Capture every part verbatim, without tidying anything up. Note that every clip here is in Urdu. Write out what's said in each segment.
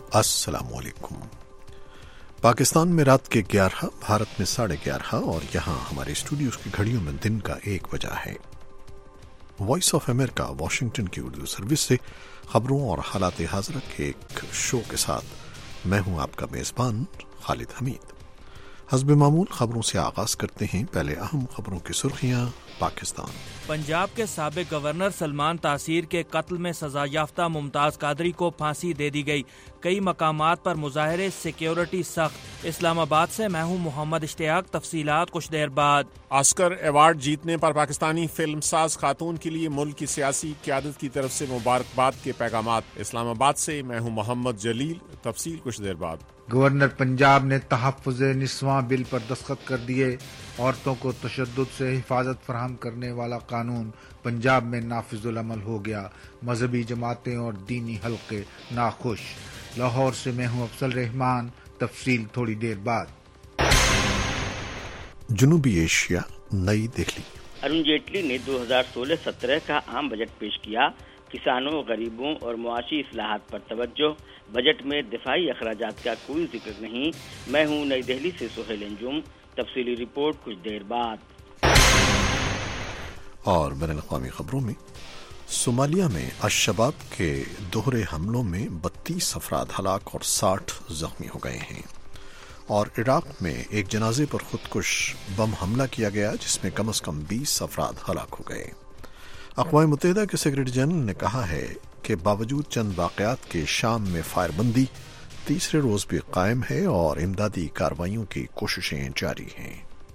السلام علیکم۔ پاکستان میں رات کے گیارہ، بھارت میں ساڑھے گیارہ اور یہاں ہمارے اسٹوڈیوز کی گھڑیوں میں دن کا ایک بجا ہے۔ وائس آف امریکہ واشنگٹن کی اردو سروس سے خبروں اور حالات حاضرہ کے ایک شو کے ساتھ میں ہوں آپ کا میزبان خالد حمید۔ حسب معمول خبروں سے آغاز کرتے ہیں۔ پہلے اہم خبروں کی سرخیاں۔ پاکستان پنجاب کے سابق گورنر سلمان تاثیر کے قتل میں سزا یافتہ ممتاز قادری کو پھانسی دے دی گئی۔ کئی مقامات پر مظاہرے، سیکیورٹی سخت۔ اسلام آباد سے میں ہوں محمد اشتیاق، تفصیلات کچھ دیر بعد۔ آسکر ایوارڈ جیتنے پر پاکستانی فلم ساز خاتون کے لیے ملک کی سیاسی قیادت کی طرف سے مبارکباد کے پیغامات۔ اسلام آباد سے میں ہوں محمد جلیل، تفصیل کچھ دیر بعد۔ گورنر پنجاب نے تحفظ نسواں بل پر دستخط کر دیے۔ عورتوں کو تشدد سے حفاظت فراہم کرنے والا قانون پنجاب میں نافذ العمل ہو گیا۔ مذہبی جماعتیں اور دینی حلقے ناخوش۔ لاہور سے میں ہوں افضل رحمان، تفصیل تھوڑی دیر بعد۔ جنوبی ایشیا، نئی دہلی۔ ارون جیٹلی نے دو ہزار سولہ سترہ کا عام بجٹ پیش کیا۔ کسانوں، غریبوں اور معاشی اصلاحات پر توجہ۔ بجٹ میں دفاعی اخراجات کا کوئی ذکر نہیں۔ میں ہوں نئی دہلی سے سہیل انجم، تفصیلی رپورٹ کچھ دیر بعد۔ اور بین الاقوامی خبروں میں، صومالیہ میں الشباب کے دوہرے حملوں میں بتیس افراد ہلاک اور ساٹھ زخمی ہو گئے ہیں، اور عراق میں ایک جنازے پر خودکش بم حملہ کیا گیا جس میں کم از کم بیس افراد ہلاک ہو گئے۔ اقوام متحدہ کے سیکرٹری جنرل نے کہا ہے کہ باوجود چند واقعات کے شام میں فائر بندی تیسرے روز بھی قائم ہے اور امدادی کارروائیوں کی کوششیں جاری ہیں۔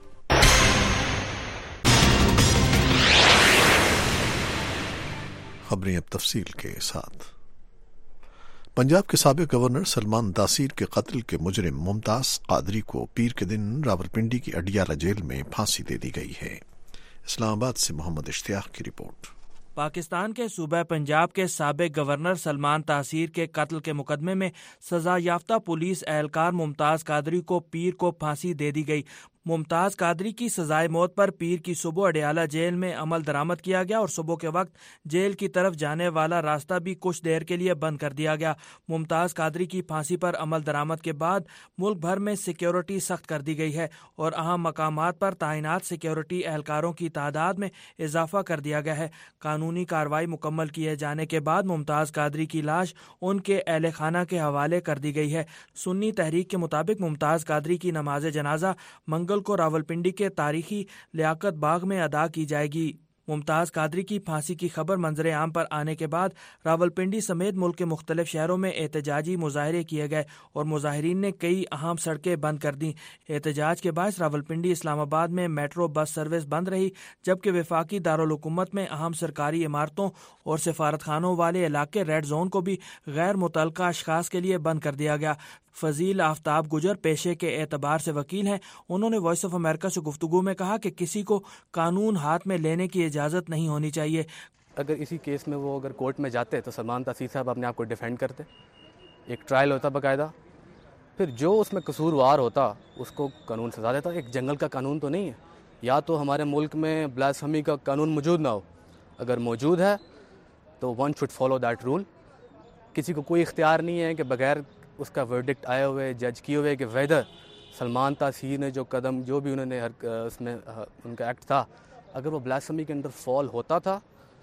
خبریں اب تفصیل کے ساتھ۔ پنجاب کے سابق گورنر سلمان تاثیر کے قتل کے مجرم ممتاز قادری کو پیر کے دن راولپنڈی کی اڈیالہ جیل میں پھانسی دے دی گئی ہے۔ اسلام آباد سے محمد اشتیاق کی رپورٹ۔ پاکستان کے صوبہ پنجاب کے سابق گورنر سلمان تاثیر کے قتل کے مقدمے میں سزا یافتہ پولیس اہلکار ممتاز قادری کو پیر کو پھانسی دے دی گئی۔ ممتاز قادری کی سزائے موت پر پیر کی صبح اڈیالہ جیل میں عمل درآمد کیا گیا اور صبح کے وقت جیل کی طرف جانے والا راستہ بھی کچھ دیر کے لیے بند کر دیا گیا۔ ممتاز قادری کی پھانسی پر عمل درآمد کے بعد ملک بھر میں سیکیورٹی سخت کر دی گئی ہے اور اہم مقامات پر تعینات سیکیورٹی اہلکاروں کی تعداد میں اضافہ کر دیا گیا ہے۔ قانونی کارروائی مکمل کیے جانے کے بعد ممتاز قادری کی لاش ان کے اہل خانہ کے حوالے کر دی گئی ہے۔ سنی تحریک کے مطابق ممتاز قادری کی نماز جنازہ منگل کو راولپنڈی کے تاریخی لیاقت باغ میں ادا کی جائے گی۔ ممتاز قادری کی پھانسی کی خبر منظر عام پر آنے کے بعد راولپنڈی سمیت ملک کے مختلف شہروں میں احتجاجی مظاہرے کیے گئے اور مظاہرین نے کئی اہم سڑکیں بند کر دیں۔ احتجاج کے باعث راولپنڈی اسلام آباد میں میٹرو بس سروس بند رہی، جبکہ وفاقی دارالحکومت میں اہم سرکاری عمارتوں اور سفارت خانوں والے علاقے ریڈ زون کو بھی غیر متعلقہ اشخاص کے لیے بند کر دیا گیا۔ فضیل آفتاب گجر پیشے کے اعتبار سے وکیل ہیں۔ انہوں نے وائس آف امریکہ سے گفتگو میں کہا کہ کسی کو قانون ہاتھ میں لینے کی اجازت نہیں ہونی چاہیے۔ اگر اسی کیس میں وہ اگر کورٹ میں جاتے تو سلمان تاثیر صاحب اپنے آپ کو ڈیفینڈ کرتے، ایک ٹرائل ہوتا باقاعدہ، پھر جو اس میں قصوروار ہوتا اس کو قانون سزا دیتا۔ ایک جنگل کا قانون تو نہیں ہے، یا تو ہمارے ملک میں بلاسفیمی کا قانون موجود نہ ہو، اگر موجود ہے تو one should follow that rule. کسی کو کوئی اختیار نہیں ہے کہ بغیر اس کا ورڈکٹ آئے ہوئے جج کیے ہوئے کہ ویدر سلمان تاثیر نے جو قدم جو بھی انہوں نے اس میں ان کا ایکٹ تھا، اگر وہ بلاسفیمی کے اندر فال ہوتا تھا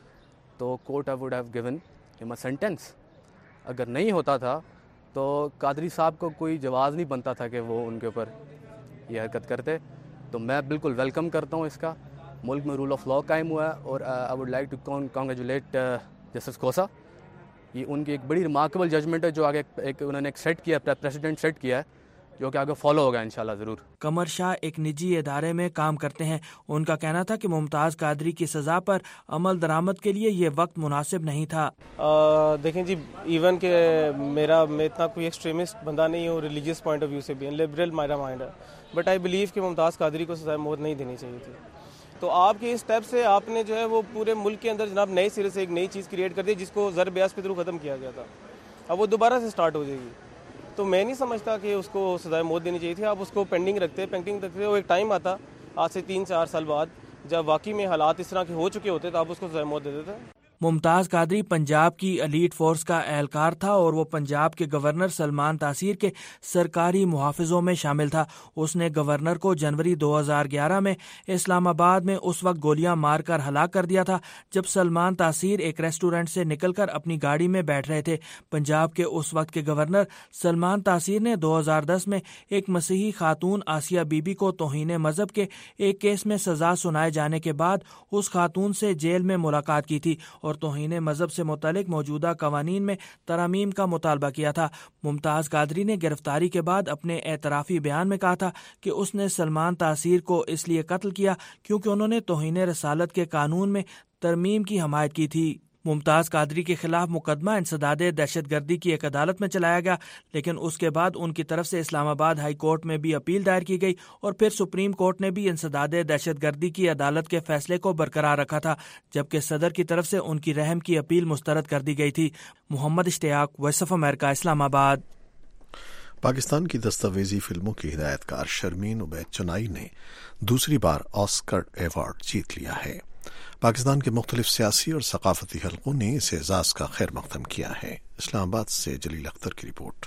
تو court would have given him a sentence. اگر نہیں ہوتا تھا تو قادری صاحب کو کوئی جواز نہیں بنتا تھا کہ وہ ان کے اوپر یہ حرکت کرتے۔ تو میں بالکل ویلکم کرتا ہوں اس کا۔ ملک میں رول آف لا قائم ہوا ہے اور I would like to congratulate justice Khosa. یہ ان کی ایک بڑی ریمارکیبل ججمنٹ ہے جو آگے ایک انہوں نے ایک سیٹ کیا ہے، پریسیڈنٹ سیٹ کیا ہے، جو کہ آگے فالو ہوگا انشاءاللہ ضرور۔ قمر شاہ ایک نجی ادارے میں کام کرتے ہیں۔ ان کا کہنا تھا کہ ممتاز قادری کی سزا پر عمل درآمد کے لیے یہ وقت مناسب نہیں تھا۔ آ, دیکھیں جی، ایون کہ میرا میں اتنا کوئی ایکسٹریمسٹ بندہ نہیں ہوں، ریلیجیس پوائنٹ آف ویو سے بھی لبرل میرا مائنڈ ہے، بٹ آئی بلیو کہ ممتاز قادری کو سزائے موت نہیں دینی چاہیے تھی۔ تو آپ کے اس اسٹیپ سے آپ نے جو ہے وہ پورے ملک کے اندر جناب نئے سرے سے ایک نئی چیز کریٹ کر دی جس کو ضرب بیاس کے تھرو ختم کیا گیا تھا، اب وہ دوبارہ سے سٹارٹ ہو جائے گی۔ تو میں نہیں سمجھتا کہ اس کو سزائے موت دینی چاہیے تھی۔ آپ اس کو پینڈنگ رکھتے پینڈنگ رکھتے وہ ایک ٹائم آتا آج سے تین چار سال بعد جب واقعی میں حالات اس طرح کے ہو چکے ہوتے تو آپ اس کو سزائے موت دے دیتے۔ ممتاز قادری پنجاب کی ایلیٹ فورس کا اہلکار تھا اور وہ پنجاب کے گورنر سلمان تاثیر کے سرکاری محافظوں میں شامل تھا۔ اس نے گورنر کو جنوری دو ہزار گیارہ میں اسلام آباد میں اس وقت گولیاں مار کر ہلاک کر دیا تھا جب سلمان تاثیر ایک ریسٹورنٹ سے نکل کر اپنی گاڑی میں بیٹھ رہے تھے۔ پنجاب کے اس وقت کے گورنر سلمان تاثیر نے دو ہزار دس میں ایک مسیحی خاتون آسیہ بی بی کو توہین مذہب کے ایک کیس میں سزا سنائے جانے کے بعد اس خاتون سے جیل میں ملاقات کی تھی اور توہین مذہب سے متعلق موجودہ قوانین میں ترامیم کا مطالبہ کیا تھا۔ ممتاز قادری نے گرفتاری کے بعد اپنے اعترافی بیان میں کہا تھا کہ اس نے سلمان تاثیر کو اس لیے قتل کیا کیونکہ انہوں نے توہین رسالت کے قانون میں ترمیم کی حمایت کی تھی۔ ممتاز قادری کے خلاف مقدمہ انسداد دہشت گردی کی ایک عدالت میں چلایا گیا، لیکن اس کے بعد ان کی طرف سے اسلام آباد ہائی کورٹ میں بھی اپیل دائر کی گئی اور پھر سپریم کورٹ نے بھی انسداد دہشت گردی کی عدالت کے فیصلے کو برقرار رکھا تھا، جبکہ صدر کی طرف سے ان کی رحم کی اپیل مسترد کر دی گئی تھی۔ محمد اشتیاق، وائس آف امریکہ، اسلام آباد۔ پاکستان کی دستاویزی فلموں کی ہدایت کار شرمین عبید چنائی نے دوسری بار آسکر ایوارڈ جیت لیا ہے۔ پاکستان کے مختلف سیاسی اور ثقافتی حلقوں نے اس اعزاز کا خیر مقدم کیا ہے۔ اسلام آباد سے جلیل اختر کی رپورٹ۔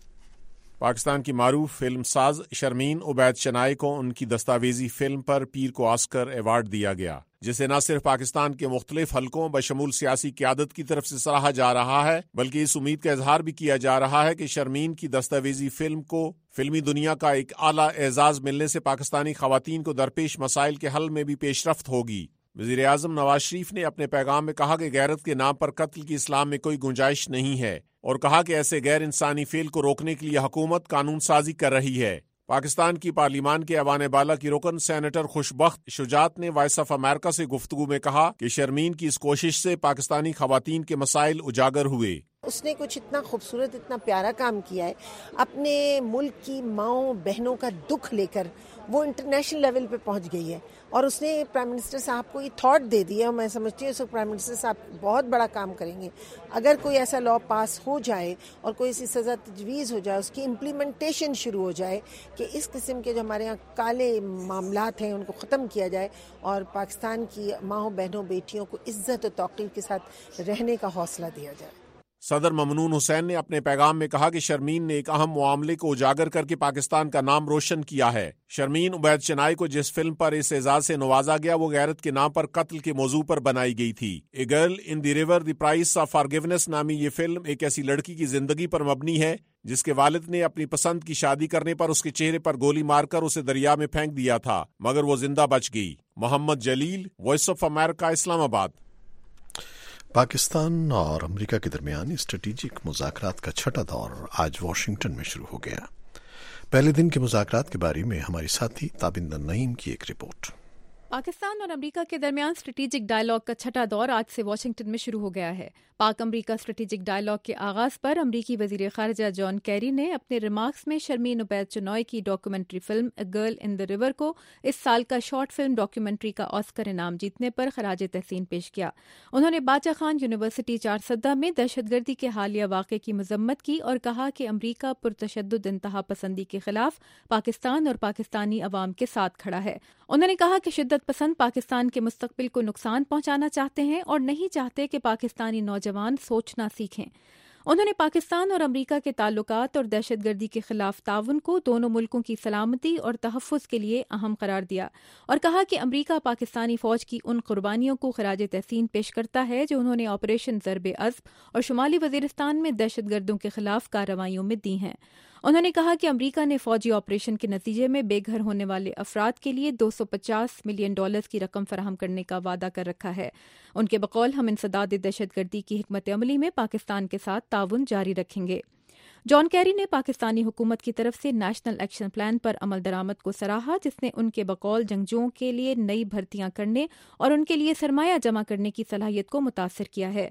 پاکستان کی معروف فلم ساز شرمین عبید چنائی کو ان کی دستاویزی فلم پر پیر کو آسکر ایوارڈ دیا گیا، جسے نہ صرف پاکستان کے مختلف حلقوں بشمول سیاسی قیادت کی طرف سے سراہا جا رہا ہے، بلکہ اس امید کا اظہار بھی کیا جا رہا ہے کہ شرمین کی دستاویزی فلم کو فلمی دنیا کا ایک اعلیٰ اعزاز ملنے سے پاکستانی خواتین کو درپیش مسائل کے حل میں بھی پیش رفت ہوگی۔ وزیر اعظم نواز شریف نے اپنے پیغام میں کہا کہ غیرت کے نام پر قتل کی اسلام میں کوئی گنجائش نہیں ہے، اور کہا کہ ایسے غیر انسانی فعل کو روکنے کے لیے حکومت قانون سازی کر رہی ہے۔ پاکستان کی پارلیمان کے ایوان بالا کی رکن سینیٹر خوشبخت شجاعت نے وائس آف امریکہ سے گفتگو میں کہا کہ شرمین کی اس کوشش سے پاکستانی خواتین کے مسائل اجاگر ہوئے۔ اس نے کچھ اتنا خوبصورت، اتنا پیارا کام کیا ہے، اپنے ملک کی ماؤں بہنوں کا دکھ لے کر وہ انٹرنیشنل لیول پہ پہنچ گئی ہے، اور اس نے پرائم منسٹر صاحب کو یہ تھاٹ دے دیا، اور میں سمجھتی ہوں اس وقت پرائم منسٹر صاحب بہت بڑا کام کریں گے۔ اگر کوئی ایسا لا پاس ہو جائے اور کوئی ایسی سزا تجویز ہو جائے، اس کی امپلیمنٹیشن شروع ہو جائے کہ اس قسم کے جو ہمارے یہاں کالے معاملات ہیں ان کو ختم کیا جائے اور پاکستان کی ماؤں بہنوں بیٹیوں کو عزت و توقیر کے ساتھ رہنے کا حوصلہ دیا جائے۔ صدر ممنون حسین نے اپنے پیغام میں کہا کہ شرمین نے ایک اہم معاملے کو اجاگر کر کے پاکستان کا نام روشن کیا ہے۔ شرمین عبید چنائی کو جس فلم پر اس اعزاز سے نوازا گیا وہ غیرت کے نام پر قتل کے موضوع پر بنائی گئی تھی۔ A girl in the river the price of forgiveness نامی یہ فلم ایک ایسی لڑکی کی زندگی پر مبنی ہے جس کے والد نے اپنی پسند کی شادی کرنے پر اس کے چہرے پر گولی مار کر اسے دریا میں پھینک دیا تھا، مگر وہ زندہ بچ گئی۔ محمد جلیل، وائس آف امریکہ، اسلام آباد۔ پاکستان اور امریکہ کے درمیان اسٹریٹجک مذاکرات کا چھٹا دور آج واشنگٹن میں شروع ہو گیا۔ پہلے دن کے مذاکرات کے بارے میں ہماری ساتھی تابندہ نعیم کی ایک رپورٹ۔ پاکستان اور امریکہ کے درمیان اسٹریٹجک ڈائیلاگ کا چھٹا دور آج سے واشنگٹن میں شروع ہو گیا ہے۔ پاک امریکہ اسٹریٹجک ڈائیلاگ کے آغاز پر امریکی وزیر خارجہ جان کیری نے اپنے ریمارکس میں شرمین عبید چنوئی کی documentary film a girl in the river کو اس سال کا شارٹ فلم ڈاکیومنٹری کا آسکر انعام جیتنے پر خراج تحسین پیش کیا۔ انہوں نے باچا خان یونیورسٹی چارسدہ میں دہشت گردی کے حالیہ واقعے کی مذمت کی اور کہا کہ امریکہ پرتشدد انتہا پسندی کے خلاف پاکستان اور پاکستانی عوام کے ساتھ کھڑا ہے۔ انہوں نے کہا کہ شدت پسند پاکستان کے مستقبل کو نقصان پہنچانا چاہتے ہیں اور نہیں چاہتے کہ پاکستانی نوجوان سوچنا سیکھیں۔ انہوں نے پاکستان اور امریکہ کے تعلقات اور دہشت گردی کے خلاف تعاون کو دونوں ملکوں کی سلامتی اور تحفظ کے لیے اہم قرار دیا اور کہا کہ امریکہ پاکستانی فوج کی ان قربانیوں کو خراج تحسین پیش کرتا ہے جو انہوں نے آپریشن ضرب عزم اور شمالی وزیرستان میں دہشت گردوں کے خلاف کارروائیوں میں دی ہیں۔ انہوں نے کہا کہ امریکہ نے فوجی آپریشن کے نتیجے میں بے گھر ہونے والے افراد کے لیے دو سو پچاس ملین ڈالرز کی رقم فراہم کرنے کا وعدہ کر رکھا ہے۔ ان کے بقول ہم انسداد دہشت گردی کی حکمت عملی میں پاکستان کے ساتھ تعاون جاری رکھیں گے۔ جان کیری نے پاکستانی حکومت کی طرف سے نیشنل ایکشن پلان پر عمل درآمد کو سراہا، جس نے ان کے بقول جنگجوؤں کے لیے نئی بھرتیاں کرنے اور ان کے لیے سرمایہ جمع کرنے کی صلاحیت کو متاثر کیا ہے۔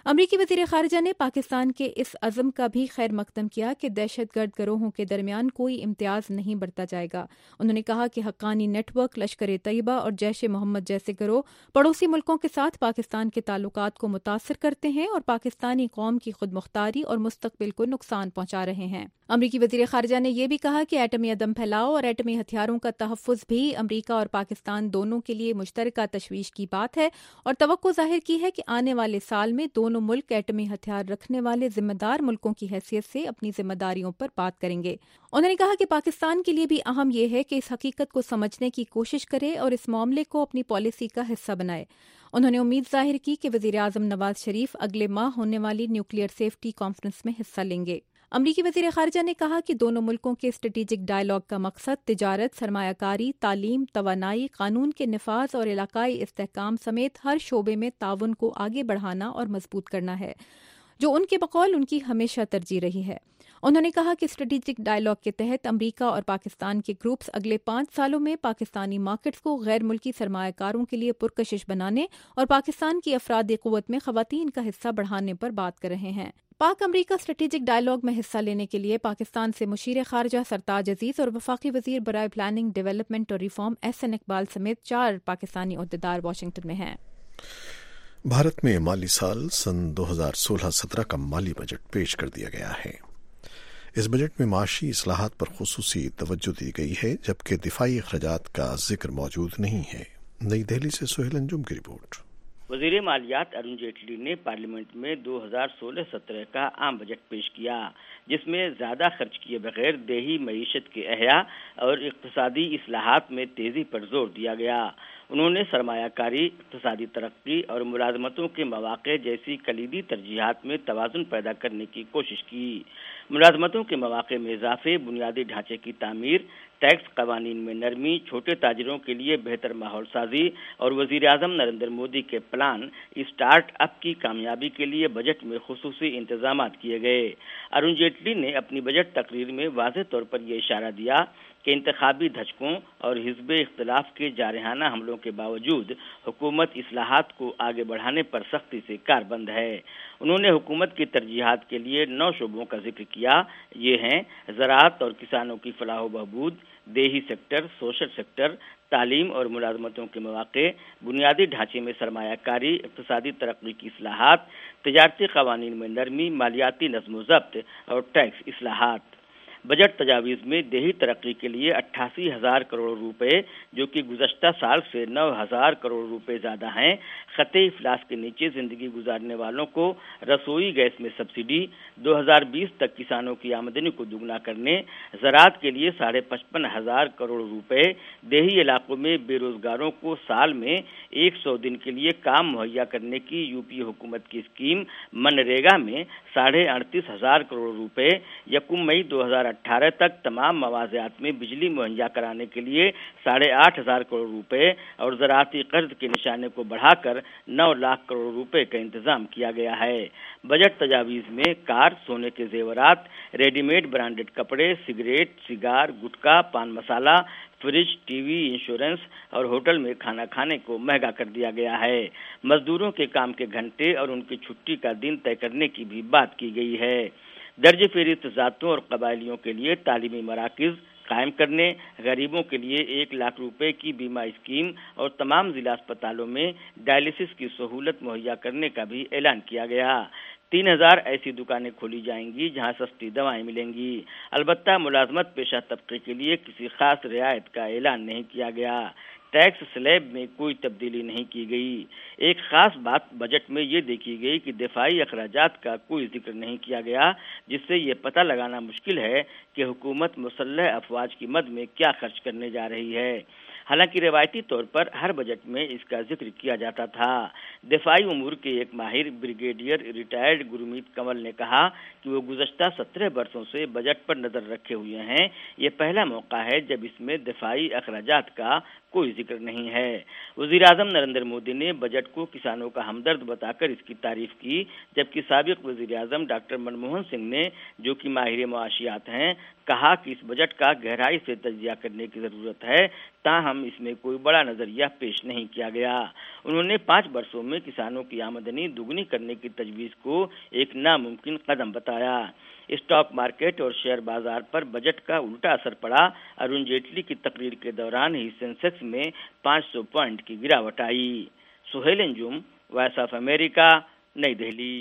امریکی وزیر خارجہ نے پاکستان کے اس عزم کا بھی خیر مقدم کیا کہ دہشت گرد گروہوں کے درمیان کوئی امتیاز نہیں برتا جائے گا۔ انہوں نے کہا کہ حقانی نیٹ ورک، لشکر طیبہ اور جیش محمد جیسے گروہ پڑوسی ملکوں کے ساتھ پاکستان کے تعلقات کو متاثر کرتے ہیں اور پاکستانی قوم کی خود مختاری اور مستقبل کو نقصان پہنچا رہے ہیں۔ امریکی وزیر خارجہ نے یہ بھی کہا کہ ایٹمی عدم پھیلاؤ اور ایٹمی ہتھیاروں کا تحفظ بھی امریکہ اور پاکستان دونوں کے لیے مشترکہ تشویش کی بات ہے، اور توقع ظاہر کی ہے کہ آنے والے سال میں دونوں ملک ایٹمی ہتھیار رکھنے والے ذمہ دار ملکوں کی حیثیت سے اپنی ذمہ داریوں پر بات کریں گے۔ انہوں نے کہا کہ پاکستان کے لیے بھی اہم یہ ہے کہ اس حقیقت کو سمجھنے کی کوشش کرے اور اس معاملے کو اپنی پالیسی کا حصہ بنائے۔ انہوں نے امید ظاہر کی کہ وزیر اعظم نواز شریف اگلے ماہ ہونے والی نیوکلیئر سیفٹی کانفرنس میں حصہ لیں گے۔ امریکی وزیر خارجہ نے کہا کہ دونوں ملکوں کے اسٹریٹجک ڈائیلاگ کا مقصد تجارت، سرمایہ کاری، تعلیم، توانائی، قانون کے نفاذ اور علاقائی استحکام سمیت ہر شعبے میں تعاون کو آگے بڑھانا اور مضبوط کرنا ہے، جو ان کے بقول ان کی ہمیشہ ترجیح رہی ہے۔ انہوں نے کہا کہ اسٹریٹجک ڈائیلاگ کے تحت امریکہ اور پاکستان کے گروپس اگلے پانچ سالوں میں پاکستانی مارکیٹس کو غیر ملکی سرمایہ کاروں کے لیے پرکشش بنانے اور پاکستان کی افرادی قوت میں خواتین کا حصہ بڑھانے پر بات کر رہے ہیں۔ پاک امریکہ اسٹریٹجک ڈائیلاگ میں حصہ لینے کے لیے پاکستان سے مشیر خارجہ سرتاج عزیز اور وفاقی وزیر برائے پلاننگ، ڈیولپمنٹ اور ریفارم احسن اقبال سمیت چار پاکستانی عہدیدار واشنگٹن میں ہیں۔ بھارت میں مالی سال سن دو ہزار سولہ سترہ کا مالی بجٹ پیش کر دیا گیا ہے۔ اس بجٹ میں معاشی اصلاحات پر خصوصی توجہ دی گئی ہے، جبکہ دفاعی اخراجات کا ذکر موجود نہیں ہے۔ نئی دہلی سے سہیل انجم کی رپورٹ۔ وزیر مالیات ارون جیٹلی نے پارلیمنٹ میں دو ہزار سولہ سترہ کا عام بجٹ پیش کیا، جس میں زیادہ خرچ کیے بغیر دیہی معیشت کے احیاء اور اقتصادی اصلاحات میں تیزی پر زور دیا گیا۔ انہوں نے سرمایہ کاری، اقتصادی ترقی اور ملازمتوں کے مواقع جیسی کلیدی ترجیحات میں توازن پیدا کرنے کی کوشش کی۔ ملازمتوں کے مواقع میں اضافے، بنیادی ڈھانچے کی تعمیر، ٹیکس قوانین میں نرمی، چھوٹے تاجروں کے لیے بہتر ماحول سازی اور وزیر اعظم نریندر مودی کے پلان اسٹارٹ اپ کی کامیابی کے لیے بجٹ میں خصوصی انتظامات کیے گئے۔ ارون جیٹلی نے اپنی بجٹ تقریر میں واضح طور پر یہ اشارہ دیا کہ انتخابی دھچکوں اور حزب اختلاف کے جارحانہ حملوں کے باوجود حکومت اصلاحات کو آگے بڑھانے پر سختی سے کاربند ہے۔ انہوں نے حکومت کی ترجیحات کے لیے نو شعبوں کا ذکر کیا۔ یہ ہیں زراعت اور کسانوں کی فلاح و بہبود، دیہی سیکٹر، سوشل سیکٹر، تعلیم اور ملازمتوں کے مواقع، بنیادی ڈھانچے میں سرمایہ کاری، اقتصادی ترقی کی اصلاحات، تجارتی قوانین میں نرمی، مالیاتی نظم و ضبط اور ٹیکس اصلاحات۔ بجٹ تجاویز میں دیہی ترقی کے لیے اٹھاسی ہزار کروڑ روپے، جو کہ گزشتہ سال سے نو ہزار کروڑ روپے زیادہ ہیں، خطے افلاس کے نیچے زندگی گزارنے والوں کو رسوئی گیس میں سبسڈی، دو ہزار بیس تک کسانوں کی آمدنی کو دوگنا کرنے، زراعت کے لیے ساڑھے پچپن ہزار کروڑ روپے، دیہی علاقوں میں بے روزگاروں کو سال میں ایک سو دن کے لیے کام مہیا کرنے کی یو پی حکومت کی اسکیم منریگا میں ساڑھے اڑتیس ہزار کروڑ روپے، یکم مئی دو ہزار اٹھارہ تک تمام مواضعات میں بجلی مہیا کرانے کے لیے ساڑھے آٹھ ہزار کروڑ روپے اور زراعتی قرض کے نشانے کو بڑھا کر نو لاکھ کروڑ روپے کا انتظام کیا گیا ہے۔ بجٹ تجاویز میں کار، سونے کے زیورات، ریڈی میڈ برانڈڈ کپڑے، cigarette, cigar, gutka, paan masala, fridge, T V, insurance اور ہوٹل میں کھانا کھانے کو مہنگا کر دیا گیا ہے۔ مزدوروں کے کام کے گھنٹے اور ان کی چھٹی کا دن طے کرنے کی بھی بات کی گئی ہے۔ درج فہرست ذاتوں اور قبائلیوں کے لیے تعلیمی مراکز قائم کرنے، غریبوں کے لیے ایک لاکھ روپے کی بیمہ اسکیم اور تمام ضلع اسپتالوں میں ڈائلسس کی سہولت مہیا کرنے کا بھی اعلان کیا گیا۔ تین ہزار ایسی دکانیں کھولی جائیں گی جہاں سستی دوائیں ملیں گی۔ البتہ ملازمت پیشہ طبقے کے لیے کسی خاص رعایت کا اعلان نہیں کیا گیا۔ ٹیکس سلیب میں کوئی تبدیلی نہیں کی گئی۔ ایک خاص بات بجٹ میں یہ دیکھی گئی کہ دفاعی اخراجات کا کوئی ذکر نہیں کیا گیا، جس سے یہ پتہ لگانا مشکل ہے کہ حکومت مسلح افواج کی مد میں کیا خرچ کرنے جا رہی ہے۔ حالانکہ روایتی طور پر ہر بجٹ میں اس کا ذکر کیا جاتا تھا۔ دفاعی امور کے ایک ماہر بریگیڈیئر ریٹائرڈ گرمیت کنول نے کہا کہ وہ گزشتہ سترہ برسوں سے بجٹ پر نظر رکھے ہوئے ہیں۔ یہ پہلا موقع ہے جب اس میں دفاعی اخراجات کا کوئی ذکر نہیں ہے۔ وزیر اعظم نریندر مودی نے بجٹ کو کسانوں کا ہمدرد بتا کر اس کی تعریف کی، جبکہ سابق وزیر اعظم ڈاکٹر منموہن سنگھ نے، جو کہ ماہر معاشیات ہیں، کہا کہ اس بجٹ کا گہرائی سے تجزیہ کرنے کی ضرورت ہے، تاہم اس میں کوئی بڑا نظریہ پیش نہیں کیا گیا۔ انہوں نے پانچ برسوں میں کسانوں کی آمدنی دوگنی کرنے کی تجویز کو ایک ناممکن قدم بتایا۔ اسٹاک مارکیٹ اور شیئر بازار پر بجٹ کا الٹا اثر پڑا۔ ارون جیٹلی کی تقریر کے دوران ہی سینسیکس میں پانچ سو پوائنٹ کی گراوٹ آئی۔ Sohail Anjum, Voice of America, نئی دہلی۔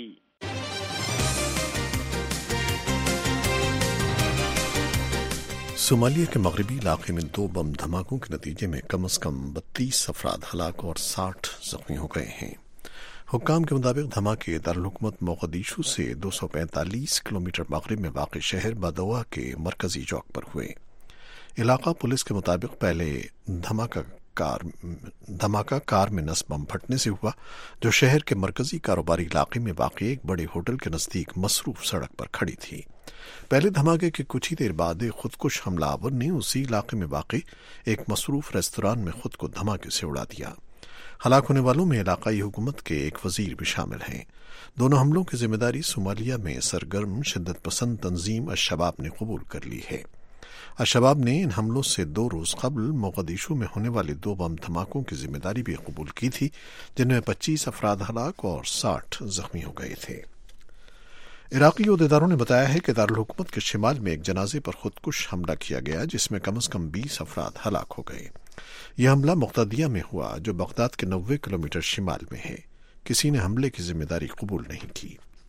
صومالیہ کے مغربی علاقے میں دو بم دھماکوں کے نتیجے میں کم از کم بتیس افراد ہلاک اور ساٹھ زخمی ہو گئے ہیں۔ حکام کے مطابق دھماکے دارالحکومت موغدیشو سے دو سو پینتالیس کلومیٹر مغرب میں واقع شہر بادوا کے مرکزی چوک پر ہوئے۔ علاقہ پولیس کے مطابق پہلے دھماکہ کار دھماکہ کار میں نصب بم پھٹنے سے ہوا، جو شہر کے مرکزی کاروباری علاقے میں واقع ایک بڑے ہوٹل کے نزدیک مصروف سڑک پر کھڑی تھی۔ پہلے دھماکے کے کچھ ہی دیر بعد ایک خودکش حملہ آور نے اسی علاقے میں واقع ایک مصروف ریستوران میں خود کو دھماکے سے اڑا دیا۔ ہلاک ہونے والوں میں علاقائی حکومت کے ایک وزیر بھی شامل ہیں۔ دونوں حملوں کی ذمہ داری صومالیہ میں سرگرم شدت پسند تنظیم الشباب نے قبول کر لی ہے۔ الشباب نے ان حملوں سے دو روز قبل موغدیشو میں ہونے والے دو بم دھماکوں کی ذمہ داری بھی قبول کی تھی، جن میں پچیس افراد ہلاک اور ساٹھ زخمی ہو گئے تھے۔ عراقی عہدیداروں نے بتایا ہے کہ دارالحکومت کے شمال میں ایک جنازے پر خودکش حملہ کیا گیا، جس میں کم از کم بیس افراد ہلاک ہو گئے۔ یہ حملہ مقتدیہ میں ہوا، جو بغداد کے نوے کلومیٹر شمال میں ہے۔ کسی نے حملے کی ذمہ داری قبول نہیں کی۔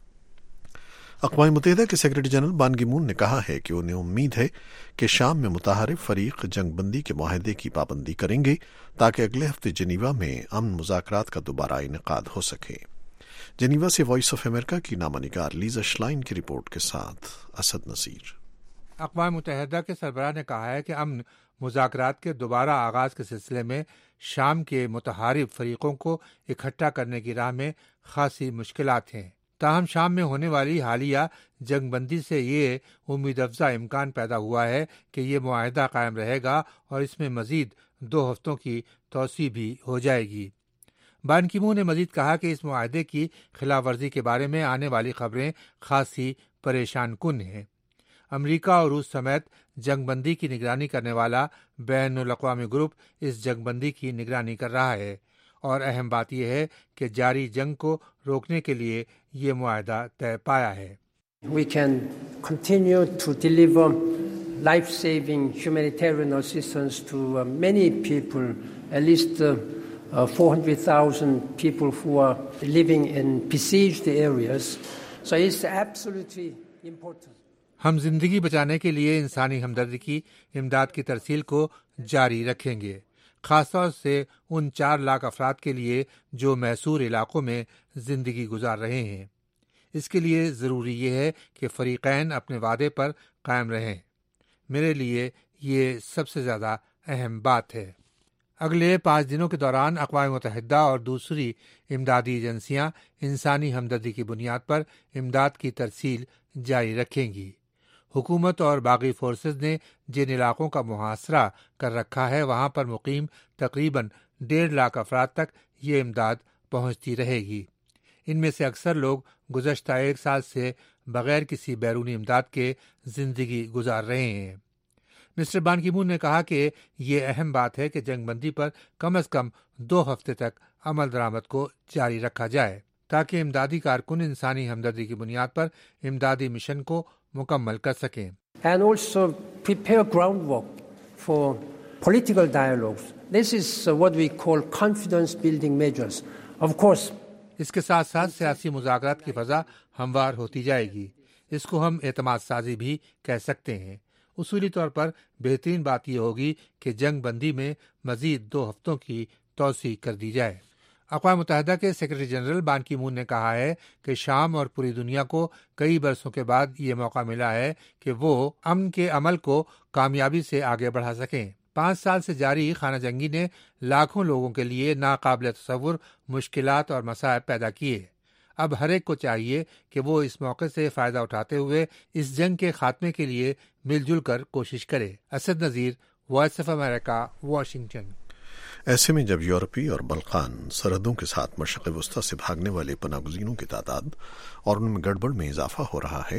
اقوام متحدہ کے سیکرٹری جنرل بان کی مون نے کہا ہے کہ انہیں امید ہے کہ شام میں متحارب فریق جنگ بندی کے معاہدے کی پابندی کریں گے تاکہ اگلے ہفتے جنیوا میں امن مذاکرات کا دوبارہ انعقاد ہو سکے۔ جنیوا سے وائس آف امریکہ کی نامہ نگار لیزا شلائن کی رپورٹ کے ساتھ اسد نصیر۔ اقوام متحدہ کے سربراہ نے کہا ہے کہ امن مذاکرات کے دوبارہ آغاز کے سلسلے میں شام کے متحارب فریقوں کو اکٹھا کرنے کی راہ میں خاصی مشکلات ہیں، تاہم شام میں ہونے والی حالیہ جنگ بندی سے یہ امید افزا امکان پیدا ہوا ہے کہ یہ معاہدہ قائم رہے گا اور اس میں مزید دو ہفتوں کی توسیع بھی ہو جائے گی۔ بان کی مون نے مزید کہا کہ اس معاہدے کی خلاف ورزی کے بارے میں آنے والی خبریں خاصی پریشان کن ہیں۔ امریکہ اور روس سمیت جنگ بندی کی نگرانی کرنے والا بین الاقوامی گروپ اس جنگ بندی کی نگرانی کر رہا ہے، اور اہم بات یہ ہے کہ جاری جنگ کو روکنے کے لیے یہ معاہدہ طے پایا ہے۔ We can continue to deliver life-saving humanitarian assistance to uh, many people, at least uh, uh, four hundred thousand people who are living in besieged areas. So it's absolutely important. ہم زندگی بچانے کے لیے انسانی ہمدردی کی امداد کی ترسیل کو جاری رکھیں گے، خاص طور سے ان چار لاکھ افراد کے لیے جو محصور علاقوں میں زندگی گزار رہے ہیں۔ اس کے لیے ضروری یہ ہے کہ فریقین اپنے وعدے پر قائم رہیں۔ میرے لیے یہ سب سے زیادہ اہم بات ہے۔ اگلے پانچ دنوں کے دوران اقوام متحدہ اور دوسری امدادی ایجنسیاں انسانی ہمدردی کی بنیاد پر امداد کی ترسیل جاری رکھیں گی۔ حکومت اور باغی فورسز نے جن علاقوں کا محاصرہ کر رکھا ہے وہاں پر مقیم تقریباً ڈیڑھ لاکھ افراد تک یہ امداد پہنچتی رہے گی۔ ان میں سے اکثر لوگ گزشتہ ایک سال سے بغیر کسی بیرونی امداد کے زندگی گزار رہے ہیں۔ مسٹر بان کی مون نے کہا کہ یہ اہم بات ہے کہ جنگ بندی پر کم از کم دو ہفتے تک عمل درآمد کو جاری رکھا جائے تاکہ امدادی کارکن انسانی ہمدردی کی بنیاد پر امدادی مشن کو مکمل کر سکیں۔ And also prepare groundwork for political dialogues. This is what we call confidence building measures. Of course, اس کے ساتھ ساتھ سیاسی مذاکرات کی فضا ہموار ہوتی جائے گی۔ اس کو ہم اعتماد سازی بھی کہہ سکتے ہیں۔ اصولی طور پر بہترین بات یہ ہوگی کہ جنگ بندی میں مزید دو ہفتوں کی توسیع کر دی جائے۔ اقوام متحدہ کے سیکرٹری جنرل بان کی مون نے کہا ہے کہ شام اور پوری دنیا کو کئی برسوں کے بعد یہ موقع ملا ہے کہ وہ امن کے عمل کو کامیابی سے آگے بڑھا سکیں۔ پانچ سال سے جاری خانہ جنگی نے لاکھوں لوگوں کے لیے ناقابل تصور مشکلات اور مصائب پیدا کیے۔ اب ہر ایک کو چاہیے کہ وہ اس موقع سے فائدہ اٹھاتے ہوئے اس جنگ کے خاتمے کے لیے مل جل کر کوشش کرے۔ Asad Nazir, Voice of America, Washington. ایسے میں جب یورپی اور بلقان سرحدوں کے ساتھ مشرق وسطی سے بھاگنے والے پناہ گزینوں کی تعداد اور ان میں گڑبڑ میں اضافہ ہو رہا ہے،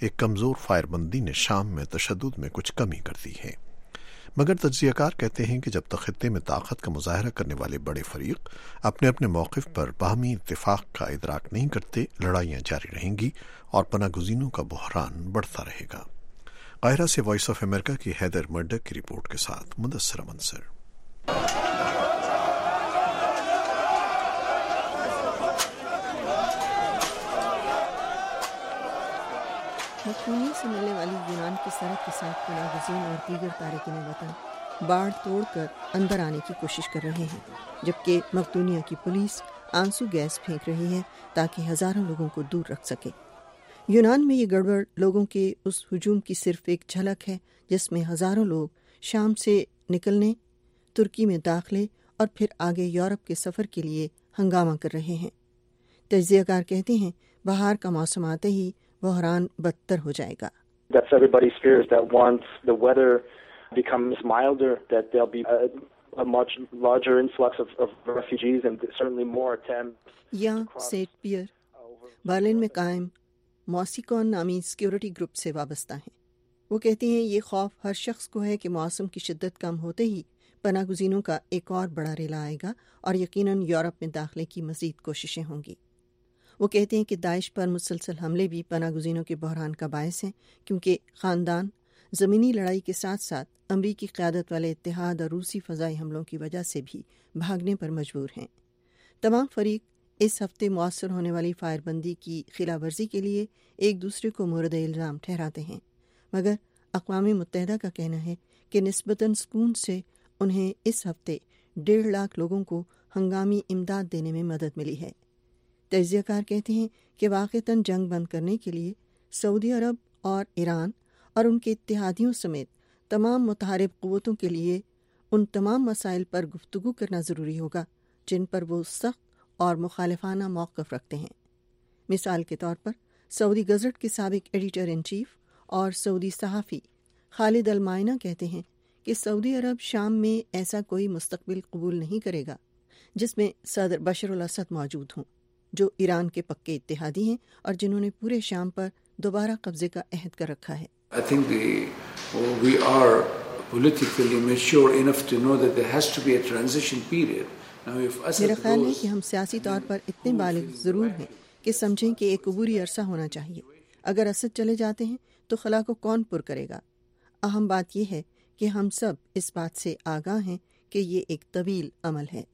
ایک کمزور فائر بندی نے شام میں تشدد میں کچھ کمی کر دی ہے، مگر تجزیہ کار کہتے ہیں کہ جب تک خطے میں طاقت کا مظاہرہ کرنے والے بڑے فریق اپنے اپنے موقف پر باہمی اتفاق کا ادراک نہیں کرتے، لڑائیاں جاری رہیں گی اور پناہ گزینوں کا بحران بڑھتا رہے گا۔ قاہرہ سے وائس آف امریکہ کی حیدر مرڈک کی رپورٹ کے ساتھ مدثر منصر۔ مقبولی سے ملنے والی یونان کی سڑک کے ساتھ پناہ گزین اور دیگر تارکین وطن باڑ توڑ کر اندر آنے کی کوشش کر رہے ہیں، جبکہ مقدونیہ کی پولیس آنسو گیس پھینک رہی ہے تاکہ ہزاروں لوگوں کو دور رکھ سکے۔ یونان میں یہ گڑبڑ لوگوں کے اس ہجوم کی صرف ایک جھلک ہے جس میں ہزاروں لوگ شام سے نکلنے، ترکی میں داخلے اور پھر آگے یورپ کے سفر کے لیے ہنگامہ کر رہے ہیں۔ تجزیہ کار کہتے ہیں بہار کا موسم آتے ہی بحران بدتر ہو جائے گا۔ That's everybody's fears that once the weather becomes milder, that there'll be a, a much larger influx of, of refugees and certainly more attempts. یا سیٹ پیئر برلن میں قائم موسیکون نامی سیکیورٹی گروپ سے وابستہ ہیں۔ وہ کہتے ہیں یہ خوف ہر شخص کو ہے کہ موسم کی شدت کم ہوتے ہی پناہ گزینوں کا ایک اور بڑا ریلا آئے گا اور یقیناً یورپ میں داخلے کی مزید کوششیں ہوں گی۔ وہ کہتے ہیں کہ داعش پر مسلسل حملے بھی پناہ گزینوں کے بحران کا باعث ہیں، کیونکہ خاندان زمینی لڑائی کے ساتھ ساتھ امریکی قیادت والے اتحاد اور روسی فضائی حملوں کی وجہ سے بھی بھاگنے پر مجبور ہیں۔ تمام فریق اس ہفتے مؤثر ہونے والی فائر بندی کی خلاف ورزی کے لیے ایک دوسرے کو مورد الزام ٹھہراتے ہیں، مگر اقوام متحدہ کا کہنا ہے کہ نسبتاً سکون سے انہیں اس ہفتے ڈیڑھ لاکھ لوگوں کو ہنگامی امداد دینے میں مدد ملی ہے۔ تجزیہ کار کہتے ہیں کہ واقعتاً جنگ بند کرنے کے لیے سعودی عرب اور ایران اور ان کے اتحادیوں سمیت تمام متحارب قوتوں کے لیے ان تمام مسائل پر گفتگو کرنا ضروری ہوگا جن پر وہ سخت اور مخالفانہ موقف رکھتے ہیں۔ مثال کے طور پر سعودی گزٹ کے سابق ایڈیٹر ان چیف اور سعودی صحافی خالد المائنہ کہتے ہیں کہ سعودی عرب شام میں ایسا کوئی مستقبل قبول نہیں کرے گا جس میں صدر بشر الاسد موجود ہوں، جو ایران کے پکے اتحادی ہیں اور جنہوں نے پورے شام پر دوبارہ قبضے کا عہد کر رکھا ہے۔ I think the, well, we are politically mature enough to know that there has to be a transition period. Now, if Assad میرا خیال ہے goes, کہ ہم سیاسی طور پر اتنے بالغ ضرور ہیں کہ سمجھیں کہ ایک عبوری عرصہ ہونا چاہیے۔ اگر اسد چلے جاتے ہیں تو خلا کو کون پر کرے گا؟ اہم بات یہ ہے کہ ہم سب اس بات سے آگاہ ہیں کہ یہ ایک طویل عمل ہے۔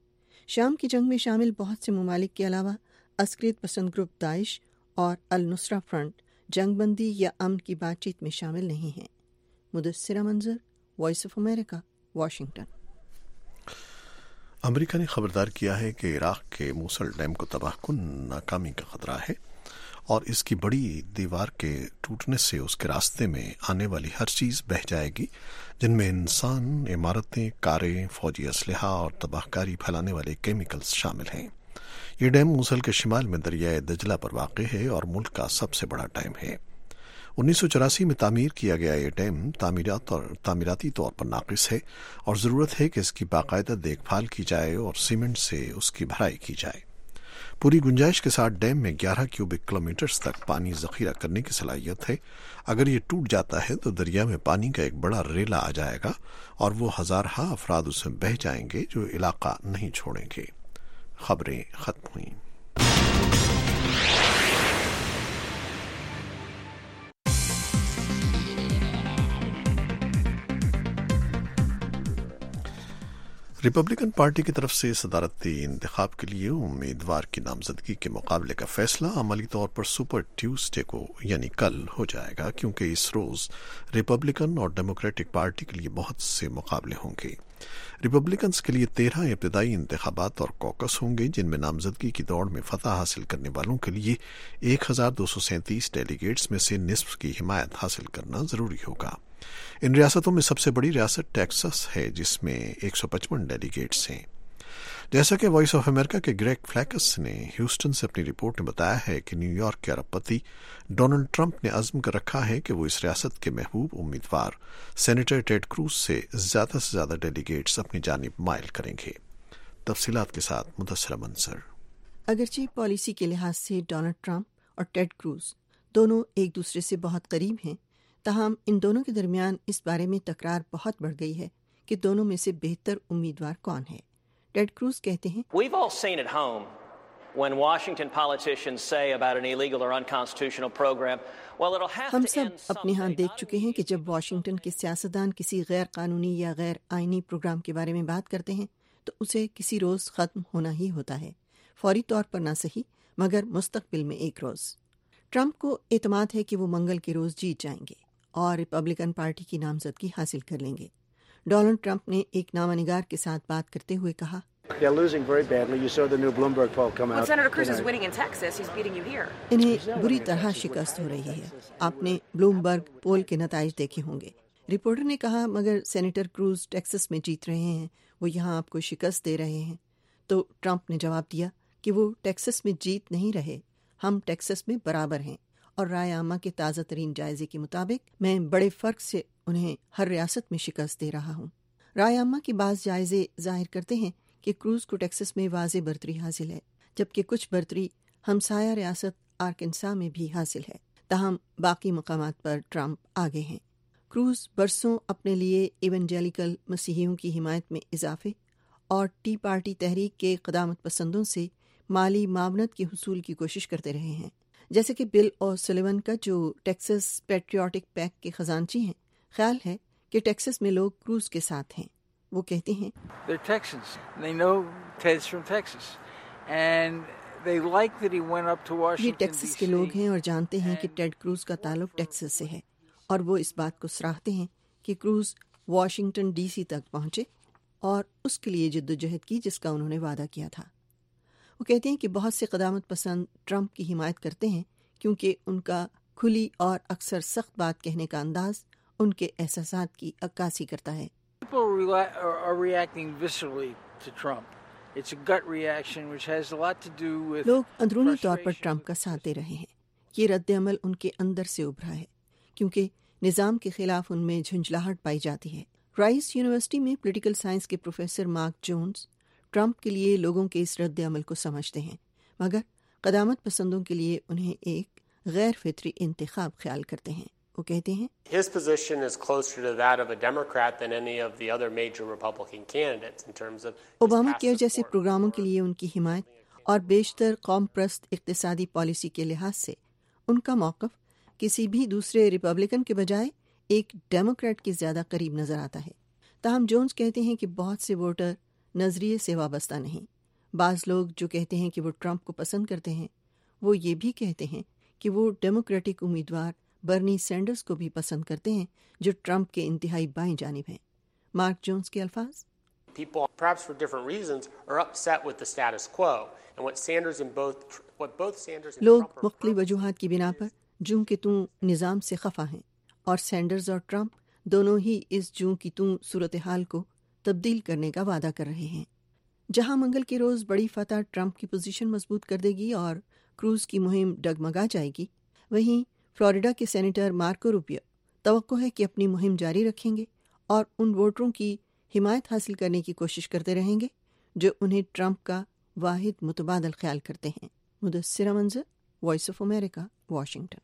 شام کی جنگ میں شامل بہت سے ممالک کے علاوہ عسکریت پسند گروپ داعش اور النصرہ فرنٹ جنگ بندی یا امن کی بات چیت میں شامل نہیں ہیں۔ Mudassira Manzar, Voice of America, Washington. America نے خبردار کیا ہے کہ عراق کے موصل ڈیم کو تباہ کن ناکامی کا خطرہ ہے اور اس کی بڑی دیوار کے ٹوٹنے سے اس کے راستے میں آنے والی ہر چیز بہہ جائے گی، جن میں انسان، عمارتیں، کاریں، فوجی اسلحہ اور تباہ کاری پھیلانے والے کیمیکلز شامل ہیں۔ یہ ڈیم موصل کے شمال میں دریائے دجلہ پر واقع ہے اور ملک کا سب سے بڑا ڈیم ہے۔ انیس سو چوراسی میں تعمیر کیا گیا یہ ڈیم تعمیرات اور تعمیراتی طور پر ناقص ہے اور ضرورت ہے کہ اس کی باقاعدہ دیکھ بھال کی جائے اور سیمنٹ سے اس کی بھرائی کی جائے۔ پوری گنجائش کے ساتھ ڈیم میں گیارہ کیوبک کلومیٹرز تک پانی ذخیرہ کرنے کی صلاحیت ہے۔ اگر یہ ٹوٹ جاتا ہے تو دریا میں پانی کا ایک بڑا ریلا آ جائے گا اور وہ ہزارہا افراد اس میں بہہ جائیں گے جو علاقہ نہیں چھوڑیں گے۔ خبریں ختم ہوئیں۔ ریپبلکن پارٹی کی طرف سے صدارتی انتخاب کے لیے امیدوار کی نامزدگی کے مقابلے کا فیصلہ عملی طور پر سپر ٹیوزڈے کو یعنی کل ہو جائے گا، کیونکہ اس روز ریپبلکن اور ڈیموکریٹک پارٹی کے لیے بہت سے مقابلے ہوں گے۔ ریپبلکنز کے لیے تیرہ ابتدائی انتخابات اور کوکس ہوں گے، جن میں نامزدگی کی دوڑ میں فتح حاصل کرنے والوں کے لیے ایک ہزار دو سو سینتیس ڈیلیگیٹس میں سے نصف کی حمایت حاصل کرنا ضروری ہوگا۔ ان ریاستوں میں سب سے بڑی ریاست ٹیکساس ہے، جس میں ایک سو پچپن ڈیلیگیٹس ہیں۔ جیسا کہ وائس آف امریکہ کے گریگ فلیکس نے ہیوسٹن سے اپنی رپورٹ میں بتایا ہے کہ نیو یارک کے ارب پتی ڈونلڈ ٹرمپ نے عزم کر رکھا ہے کہ وہ اس ریاست کے محبوب امیدوار سینیٹر ٹیڈ کروز سے زیادہ سے زیادہ ڈیلیگیٹس اپنی جانب مائل کریں گے۔ تفصیلات کے ساتھ مدثرہ منصر۔ اگرچہ پالیسی کے لحاظ سے ڈونلڈ ٹرمپ اور ٹیڈ کروز دونوں ایک دوسرے سے بہت قریب ہیں، تاہم ان دونوں کے درمیان اس بارے میں تکرار بہت بڑھ گئی ہے کہ دونوں میں سے بہتر امیدوار کون ہے۔ ٹیڈ کروز کہتے ہیں We've all seen at home when Washington politicians say about an illegal or unconstitutional program, well, it'll have ہم to سب end اپنے ہاں someday. دیکھ چکے ہیں کہ جب واشنگٹن کے سیاستدان کسی غیر قانونی یا غیر آئینی پروگرام کے بارے میں بات کرتے ہیں تو اسے کسی روز ختم ہونا ہی ہوتا ہے، فوری طور پر نہ صحیح مگر مستقبل میں ایک روز۔ ٹرمپ کو اعتماد ہے کہ وہ منگل کے روز جیت جائیں گے اور ریپبلکن پارٹی کی نامزدگی حاصل کر لیں گے۔ ڈونلڈ ٹرمپ نے ایک نامہ نگار کے ساتھ بات کرتے ہوئے کہا، They're losing very badly. You saw the new Bloomberg poll come out. Well, Senator Cruz is tonight. winning in Texas. He's beating you here. انہیں بری طرح شکست ہو رہی ہے۔ آپ نے بلومبرگ پول کے نتائج دیکھے ہوں گے۔ رپورٹر نے کہا، مگر سینیٹر کروز ٹیکسس میں جیت رہے ہیں، وہ یہاں آپ کو شکست دے رہے ہیں۔ تو ٹرمپ نے جواب دیا کہ وہ ٹیکسس میں جیت نہیں رہے، ہم ٹیکسس میں برابر ہیں، اور رائے عامہ کے تازہ ترین جائزے کے مطابق میں بڑے فرق سے انہیں ہر ریاست میں شکست دے رہا ہوں۔ رائے عامہ کے بعض جائزے ظاہر کرتے ہیں کہ کروز کو ٹیکسس میں واضح برتری حاصل ہے، جبکہ کچھ برتری ہمسایہ ریاست آرکنسا میں بھی حاصل ہے، تاہم باقی مقامات پر ٹرمپ آگے ہیں۔ کروز برسوں اپنے لیے ایونجیلیکل مسیحیوں کی حمایت میں اضافے اور ٹی پارٹی تحریک کے قدامت پسندوں سے مالی معاونت کے حصول کی کوشش کرتے رہے ہیں، جیسے کہ بل او سلیون کا جو ٹیکسس پیٹریوٹک پیک کے خزانچی ہیں خیال ہے کہ ٹیکسس میں لوگ کروز کے ساتھ ہیں۔ وہ کہتے ہیں They're Texans. They know Ted's from Texas. And they like that he went up to یہ Washington ٹیکسس کے لوگ ہیں اور جانتے ہیں کہ ٹیڈ کروز کا تعلق ٹیکسس سے ہے، اور وہ اس بات کو سراہتے ہیں کہ کروز واشنگٹن ڈی سی تک پہنچے اور اس کے لیے جد و جہد کی جس کا انہوں نے وعدہ کیا تھا۔ وہ کہتے ہیں کہ بہت سے قدامت پسند ٹرمپ کی حمایت کرتے ہیں کیونکہ ان کا کھلی اور اکثر سخت بات کہنے کا انداز ان کے احساسات کی عکاسی کرتا ہے۔ People rela- are, are reacting viscerally to Trump. It's a gut reaction which has a lot to do with لوگ اندرونی طور پر frustration. ٹرمپ کا ساتھ دے رہے ہیں۔ یہ رد عمل ان کے اندر سے ابھرا ہے کیونکہ نظام کے خلاف ان میں جھنجھلاہٹ پائی جاتی ہے۔ رائس یونیورسٹی میں پولیٹیکل سائنس کے پروفیسر مارک جونز ٹرمپ کے لیے لوگوں کے اس رد عمل کو سمجھتے ہیں، مگر قدامت پسندوں کے لیے انہیں ایک غیر فطری انتخاب خیال کرتے ہیں۔ وہ کہتے ہیں His position is closer to that of a Democrat than any of the other major Republican candidates in terms of Obamacare جیسے پروگراموں کے لیے ان کی حمایت اور بیشتر قوم پرست اقتصادی پالیسی کے لحاظ سے ان کا موقف کسی بھی دوسرے ریپبلکن کے بجائے ایک ڈیموکریٹ کے زیادہ قریب نظر آتا ہے۔ تاہم جونز کہتے ہیں کہ بہت سے ووٹر نظریے سے وابستہ نہیں۔ بعض لوگ جو کہتے ہیں کہ وہ ٹرمپ کو پسند کرتے ہیں، وہ یہ بھی کہتے ہیں کہ وہ ڈیموکریٹک امیدوار برنی سینڈرز کو بھی پسند کرتے ہیں جو ٹرمپ کے انتہائی بائیں جانب ہیں۔ مارک جونز کے الفاظ، people, perhaps for different reasons, are upset with the status quo. And what Sanders and both, what both Sanders and لوگ Trump are مختلف وجوہات کی بنا پر جوں کہ توں نظام سے خفا ہیں، اور سینڈرز اور ٹرمپ دونوں ہی اس جوں کی توں صورتحال کو تبدیل کرنے کا وعدہ کر رہے ہیں۔ جہاں منگل کے روز بڑی فتح ٹرمپ کی پوزیشن مضبوط کر دے گی اور کروز کی مہم ڈگمگا جائے گی، وہیں فلوریڈا کے سینیٹر مارکو روبیو توقع ہے کہ اپنی مہم جاری رکھیں گے اور ان ووٹروں کی حمایت حاصل کرنے کی کوشش کرتے رہیں گے جو انہیں ٹرمپ کا واحد متبادل خیال کرتے ہیں۔ Mudassira Manzar, Voice of America, Washington.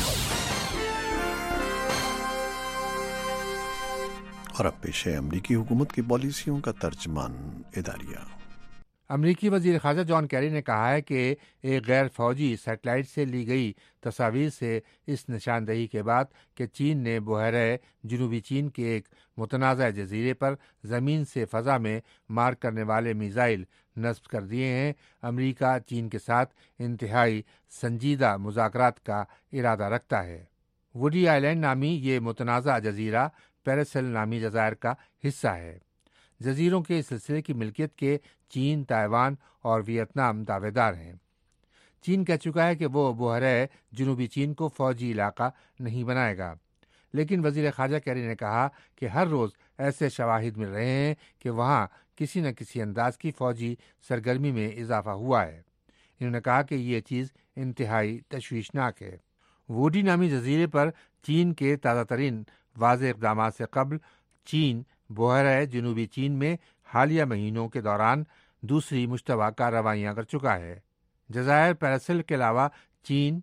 اور اب پیش ہے امریکی حکومت کی پالیسیوں کا ترجمان اداریہ۔ امریکی وزیر خارجہ جان کیری نے کہا ہے کہ ایک غیر فوجی سیٹلائٹ سے لی گئی تصاویر سے اس نشاندہی کے بعد کہ چین نے بحیرہ جنوبی چین کے ایک متنازع جزیرے پر زمین سے فضا میں مار کرنے والے میزائل نصب کر دیے ہیں، امریکہ چین کے ساتھ انتہائی سنجیدہ مذاکرات کا ارادہ رکھتا ہے۔ ووڈی آئلینڈ نامی یہ متنازع جزیرہ پیرسل نامی جزائر کا حصہ ہے۔ جزیروں کے اس سلسلے کی ملکیت کے چین، تائیوان اور ویتنام دعوے دار ہیں۔ چین کہہ چکا ہے کہ وہ بحیرہ جنوبی چین کو فوجی علاقہ نہیں بنائے گا، لیکن وزیر خارجہ کیری نے کہا کہ ہر روز ایسے شواہد مل رہے ہیں کہ وہاں کسی نہ کسی انداز کی فوجی سرگرمی میں اضافہ ہوا ہے۔ انہوں نے کہا کہ یہ چیز انتہائی تشویشناک ہے۔ ووڈی نامی جزیرے پر چین کے تازہ ترین واضح اقدامات سے قبل چین بحیرہ جنوبی چین میں حالیہ مہینوں کے دوران دوسری مشتبہ کارروائیاں کر چکا ہے۔ جزائر پیرسل کے علاوہ چین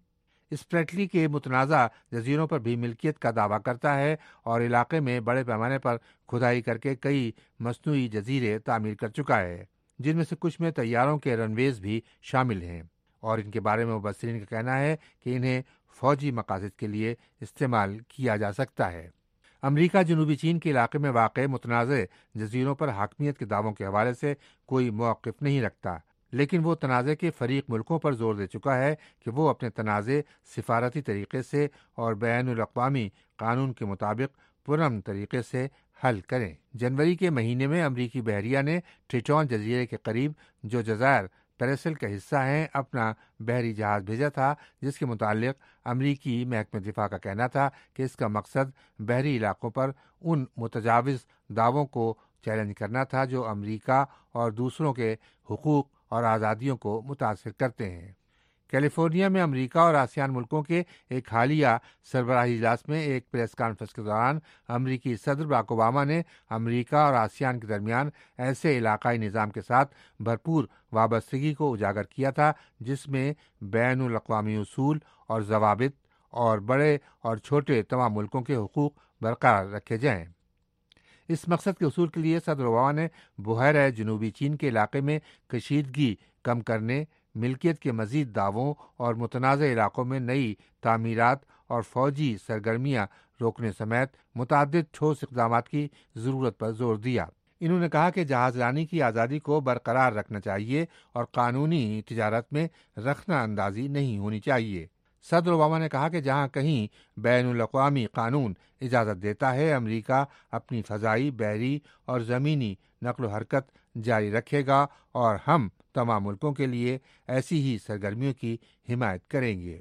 اسپریٹلی کے متنازع جزیروں پر بھی ملکیت کا دعویٰ کرتا ہے اور علاقے میں بڑے پیمانے پر کھدائی کر کے کئی مصنوعی جزیرے تعمیر کر چکا ہے، جن میں سے کچھ میں طیاروں کے رن ویز بھی شامل ہیں، اور ان کے بارے میں مبصرین کا کہنا ہے کہ انہیں فوجی مقاصد کے لیے استعمال کیا جا سکتا ہے۔ امریکہ جنوبی چین کے علاقے میں واقع متنازع جزیروں پر حاکمیت کے دعووں کے حوالے سے کوئی موقف نہیں رکھتا، لیکن وہ تنازع کے فریق ملکوں پر زور دے چکا ہے کہ وہ اپنے تنازع سفارتی طریقے سے اور بین الاقوامی قانون کے مطابق پرامن طریقے سے حل کریں۔ جنوری کے مہینے میں امریکی بحریہ نے ٹریٹون جزیرے کے قریب، جو جزائر پیرسل کا حصہ ہیں، اپنا بحری جہاز بھیجا تھا، جس کے متعلق امریکی محکمہ دفاع کا کہنا تھا کہ اس کا مقصد بحری علاقوں پر ان متجاوز دعووں کو چیلنج کرنا تھا جو امریکہ اور دوسروں کے حقوق اور آزادیوں کو متاثر کرتے ہیں۔ کیلیفورنیا میں امریکہ اور آسیان ملکوں کے ایک حالیہ سربراہی اجلاس میں ایک پریس کانفرنس کے دوران امریکی صدر براک اوباما نے امریکہ اور آسیان کے درمیان ایسے علاقائی نظام کے ساتھ بھرپور وابستگی کو اجاگر کیا تھا جس میں بین الاقوامی اصول اور ضوابط اور بڑے اور چھوٹے تمام ملکوں کے حقوق برقرار رکھے جائیں۔ اس مقصد کے حصول کے لیے صدر اوباما نے بحیرہ جنوبی چین کے علاقے میں کشیدگی کم کرنے، ملکیت کے مزید دعووں اور متنازع علاقوں میں نئی تعمیرات اور فوجی سرگرمیاں روکنے سمیت متعدد ٹھوس اقدامات کی ضرورت پر زور دیا۔ انہوں نے کہا کہ جہاز رانی کی آزادی کو برقرار رکھنا چاہیے اور قانونی تجارت میں رخنہ اندازی نہیں ہونی چاہیے۔ صدر اوباما نے کہا کہ جہاں کہیں بین الاقوامی قانون اجازت دیتا ہے، امریکہ اپنی فضائی، بحری اور زمینی نقل و حرکت جاری رکھے گا اور ہم تمام ملکوں کے لیے ایسی ہی سرگرمیوں کی حمایت کریں گے۔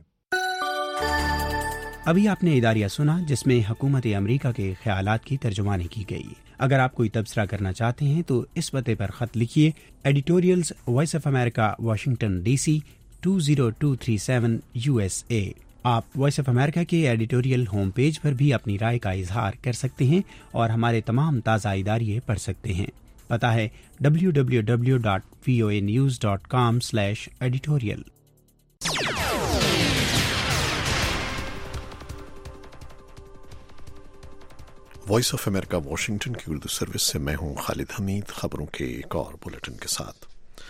ابھی آپ نے اداریہ سنا جس میں حکومت امریکہ کے خیالات کی ترجمانی کی گئی۔ اگر آپ کوئی تبصرہ کرنا چاہتے ہیں تو اس پتے پر خط لکھیے، editorials Voice of America, Washington D C two zero two three seven U S A. آپ وائس آف امریکہ کے ایڈیٹوریل ہوم پیج پر بھی اپنی رائے کا اظہار کر سکتے ہیں اور ہمارے تمام تازہ اداریے پڑھ سکتے ہیں۔ پتہ ہے W W W dot V O A news dot com slash editorial. Voice of America Washington کی اردو سروس سے میں ہوں خالد حمید۔ خبروں کے ایک اور بلیٹن کے ساتھ۔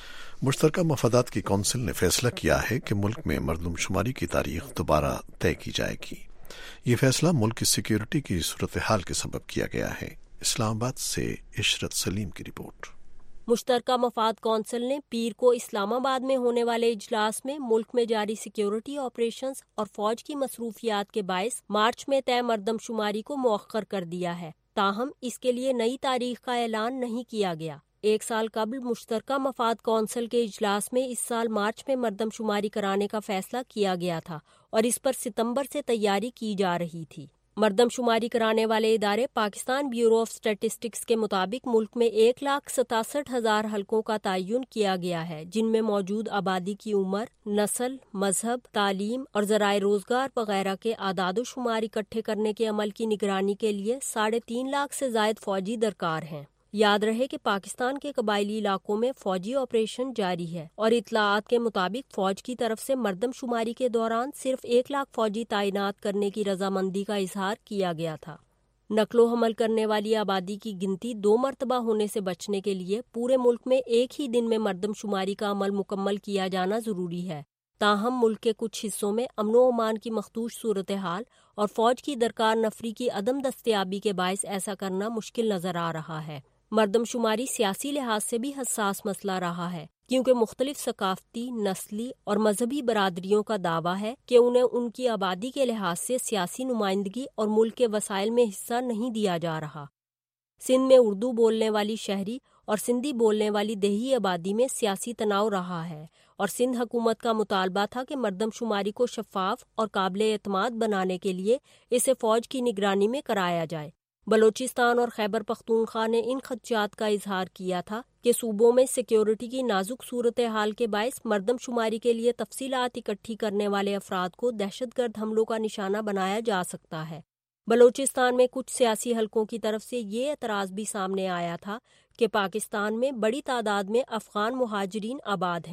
مشترکہ مفادات کی کونسل نے فیصلہ کیا ہے کہ ملک میں مردم شماری کی تاریخ دوبارہ طے کی جائے گی۔ یہ فیصلہ ملک کی سیکیورٹی کی صورتحال کے سبب کیا گیا ہے۔ اسلام آباد سے عشرت سلیم کی رپورٹ۔ مشترکہ مفاد کونسل نے پیر کو اسلام آباد میں ہونے والے اجلاس میں ملک میں جاری سیکیورٹی آپریشنز اور فوج کی مصروفیات کے باعث مارچ میں طے مردم شماری کو مؤخر کر دیا ہے، تاہم اس کے لیے نئی تاریخ کا اعلان نہیں کیا گیا۔ ایک سال قبل مشترکہ مفاد کونسل کے اجلاس میں اس سال مارچ میں مردم شماری کرانے کا فیصلہ کیا گیا تھا اور اس پر ستمبر سے تیاری کی جا رہی تھی۔ مردم شماری کرانے والے ادارے پاکستان بیورو آف اسٹیٹسٹکس کے مطابق ملک میں ایک لاکھ ستاسٹھ ہزار حلقوں کا تعین کیا گیا ہے، جن میں موجود آبادی کی عمر، نسل، مذہب، تعلیم اور ذرائع روزگار وغیرہ کے اعداد و شمار اکٹھے کرنے کے عمل کی نگرانی کے لیے ساڑھے تین لاکھ سے زائد فوجی درکار ہیں۔ یاد رہے کہ پاکستان کے قبائلی علاقوں میں فوجی آپریشن جاری ہے اور اطلاعات کے مطابق فوج کی طرف سے مردم شماری کے دوران صرف ایک لاکھ فوجی تعینات کرنے کی رضامندی کا اظہار کیا گیا تھا۔ نقل و حمل کرنے والی آبادی کی گنتی دو مرتبہ ہونے سے بچنے کے لیے پورے ملک میں ایک ہی دن میں مردم شماری کا عمل مکمل کیا جانا ضروری ہے، تاہم ملک کے کچھ حصوں میں امن و امان کی مخدوش صورتحال اور فوج کی درکار نفری کی عدم دستیابی کے باعث ایسا کرنا مشکل نظر آ رہا ہے۔ مردم شماری سیاسی لحاظ سے بھی حساس مسئلہ رہا ہے، کیونکہ مختلف ثقافتی، نسلی اور مذہبی برادریوں کا دعویٰ ہے کہ انہیں ان کی آبادی کے لحاظ سے سیاسی نمائندگی اور ملک کے وسائل میں حصہ نہیں دیا جا رہا۔ سندھ میں اردو بولنے والی شہری اور سندھی بولنے والی دیہی آبادی میں سیاسی تناؤ رہا ہے اور سندھ حکومت کا مطالبہ تھا کہ مردم شماری کو شفاف اور قابل اعتماد بنانے کے لیے اسے فوج کی نگرانی میں کرایا جائے۔ بلوچستان اور خیبر پختونخوا نے ان خدشات کا اظہار کیا تھا کہ صوبوں میں سیکیورٹی کی نازک صورتحال کے باعث مردم شماری کے لیے تفصیلات اکٹھی کرنے والے افراد کو دہشت گرد حملوں کا نشانہ بنایا جا سکتا ہے۔ بلوچستان میں کچھ سیاسی حلقوں کی طرف سے یہ اعتراض بھی سامنے آیا تھا کہ پاکستان میں بڑی تعداد میں افغان مہاجرین آباد ہیں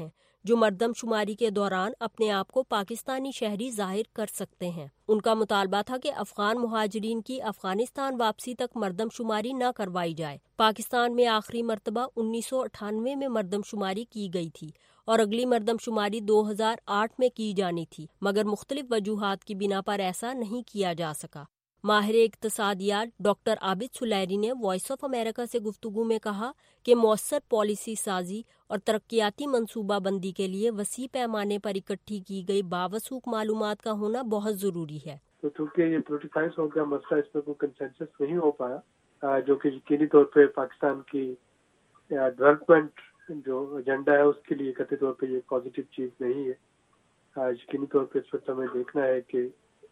جو مردم شماری کے دوران اپنے آپ کو پاکستانی شہری ظاہر کر سکتے ہیں۔ ان کا مطالبہ تھا کہ افغان مہاجرین کی افغانستان واپسی تک مردم شماری نہ کروائی جائے۔ پاکستان میں آخری مرتبہ انیس سو اٹھانوے میں مردم شماری کی گئی تھی اور اگلی مردم شماری دو ہزار آٹھ میں کی جانی تھی، مگر مختلف وجوہات کی بنا پر ایسا نہیں کیا جا سکا۔ ماہر اقتصادیات ڈاکٹر عابد سلیری نے وائس آف امریکہ سے گفتگو میں کہا کہ مؤثر پالیسی سازی اور ترقیاتی منصوبہ بندی کے لیے وسیع پیمانے پر اکٹھی کی گئی باوثوق معلومات کا ہونا بہت ضروری ہے۔ تو چونکہ یہ پولیٹیسائز ہو گیا مسئلہ، اس پہ کوئی کنسنسس نہیں ہو پایا، جو کہ یقینی طور پہ پاکستان کی ڈیولپمنٹ جو ایجنڈا ہے اس کے لیے قطعی طور پہ یہ پازیٹیو چیز نہیں ہے۔ یقینی طور پہ اس وقت ہمیں دیکھنا ہے کہ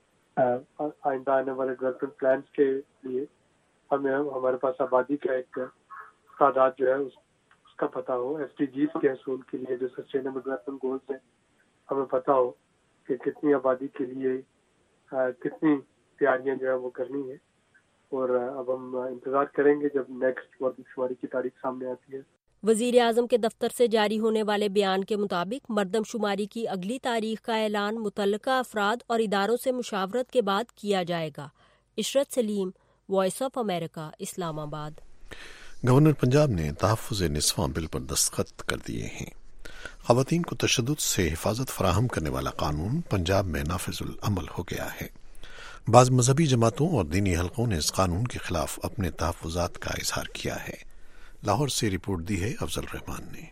آئندہ آنے والے ڈیولپمنٹ پلانس کے لیے ہمیں ہمارے پاس آبادی کا ایک تعداد جو ہے اس, اس کا پتہ ہو، ایس ڈی جیز کے حصول کے لیے جو سسٹینیبل ڈیولپمنٹ گولز ہیں ہمیں پتہ ہو کہ کتنی آبادی کے لیے کتنی تیاریاں جو ہے وہ کرنی ہے، اور اب ہم انتظار کریں گے جب نیکسٹ مردم شماری کی تاریخ سامنے آتی ہے۔ وزیر اعظم کے دفتر سے جاری ہونے والے بیان کے مطابق مردم شماری کی اگلی تاریخ کا اعلان متعلقہ افراد اور اداروں سے مشاورت کے بعد کیا جائے گا۔ عشرت سلیم، وائس آف امریکہ، اسلام آباد۔ گورنر پنجاب نے تحفظ نسواں بل پر دستخط کر دیے ہیں۔ خواتین کو تشدد سے حفاظت فراہم کرنے والا قانون پنجاب میں نافذ العمل ہو گیا ہے۔ بعض مذہبی جماعتوں اور دینی حلقوں نے اس قانون کے خلاف اپنے تحفظات کا اظہار کیا ہے۔ لاہور سے رپورٹ دی ہے افضل رحمان نے۔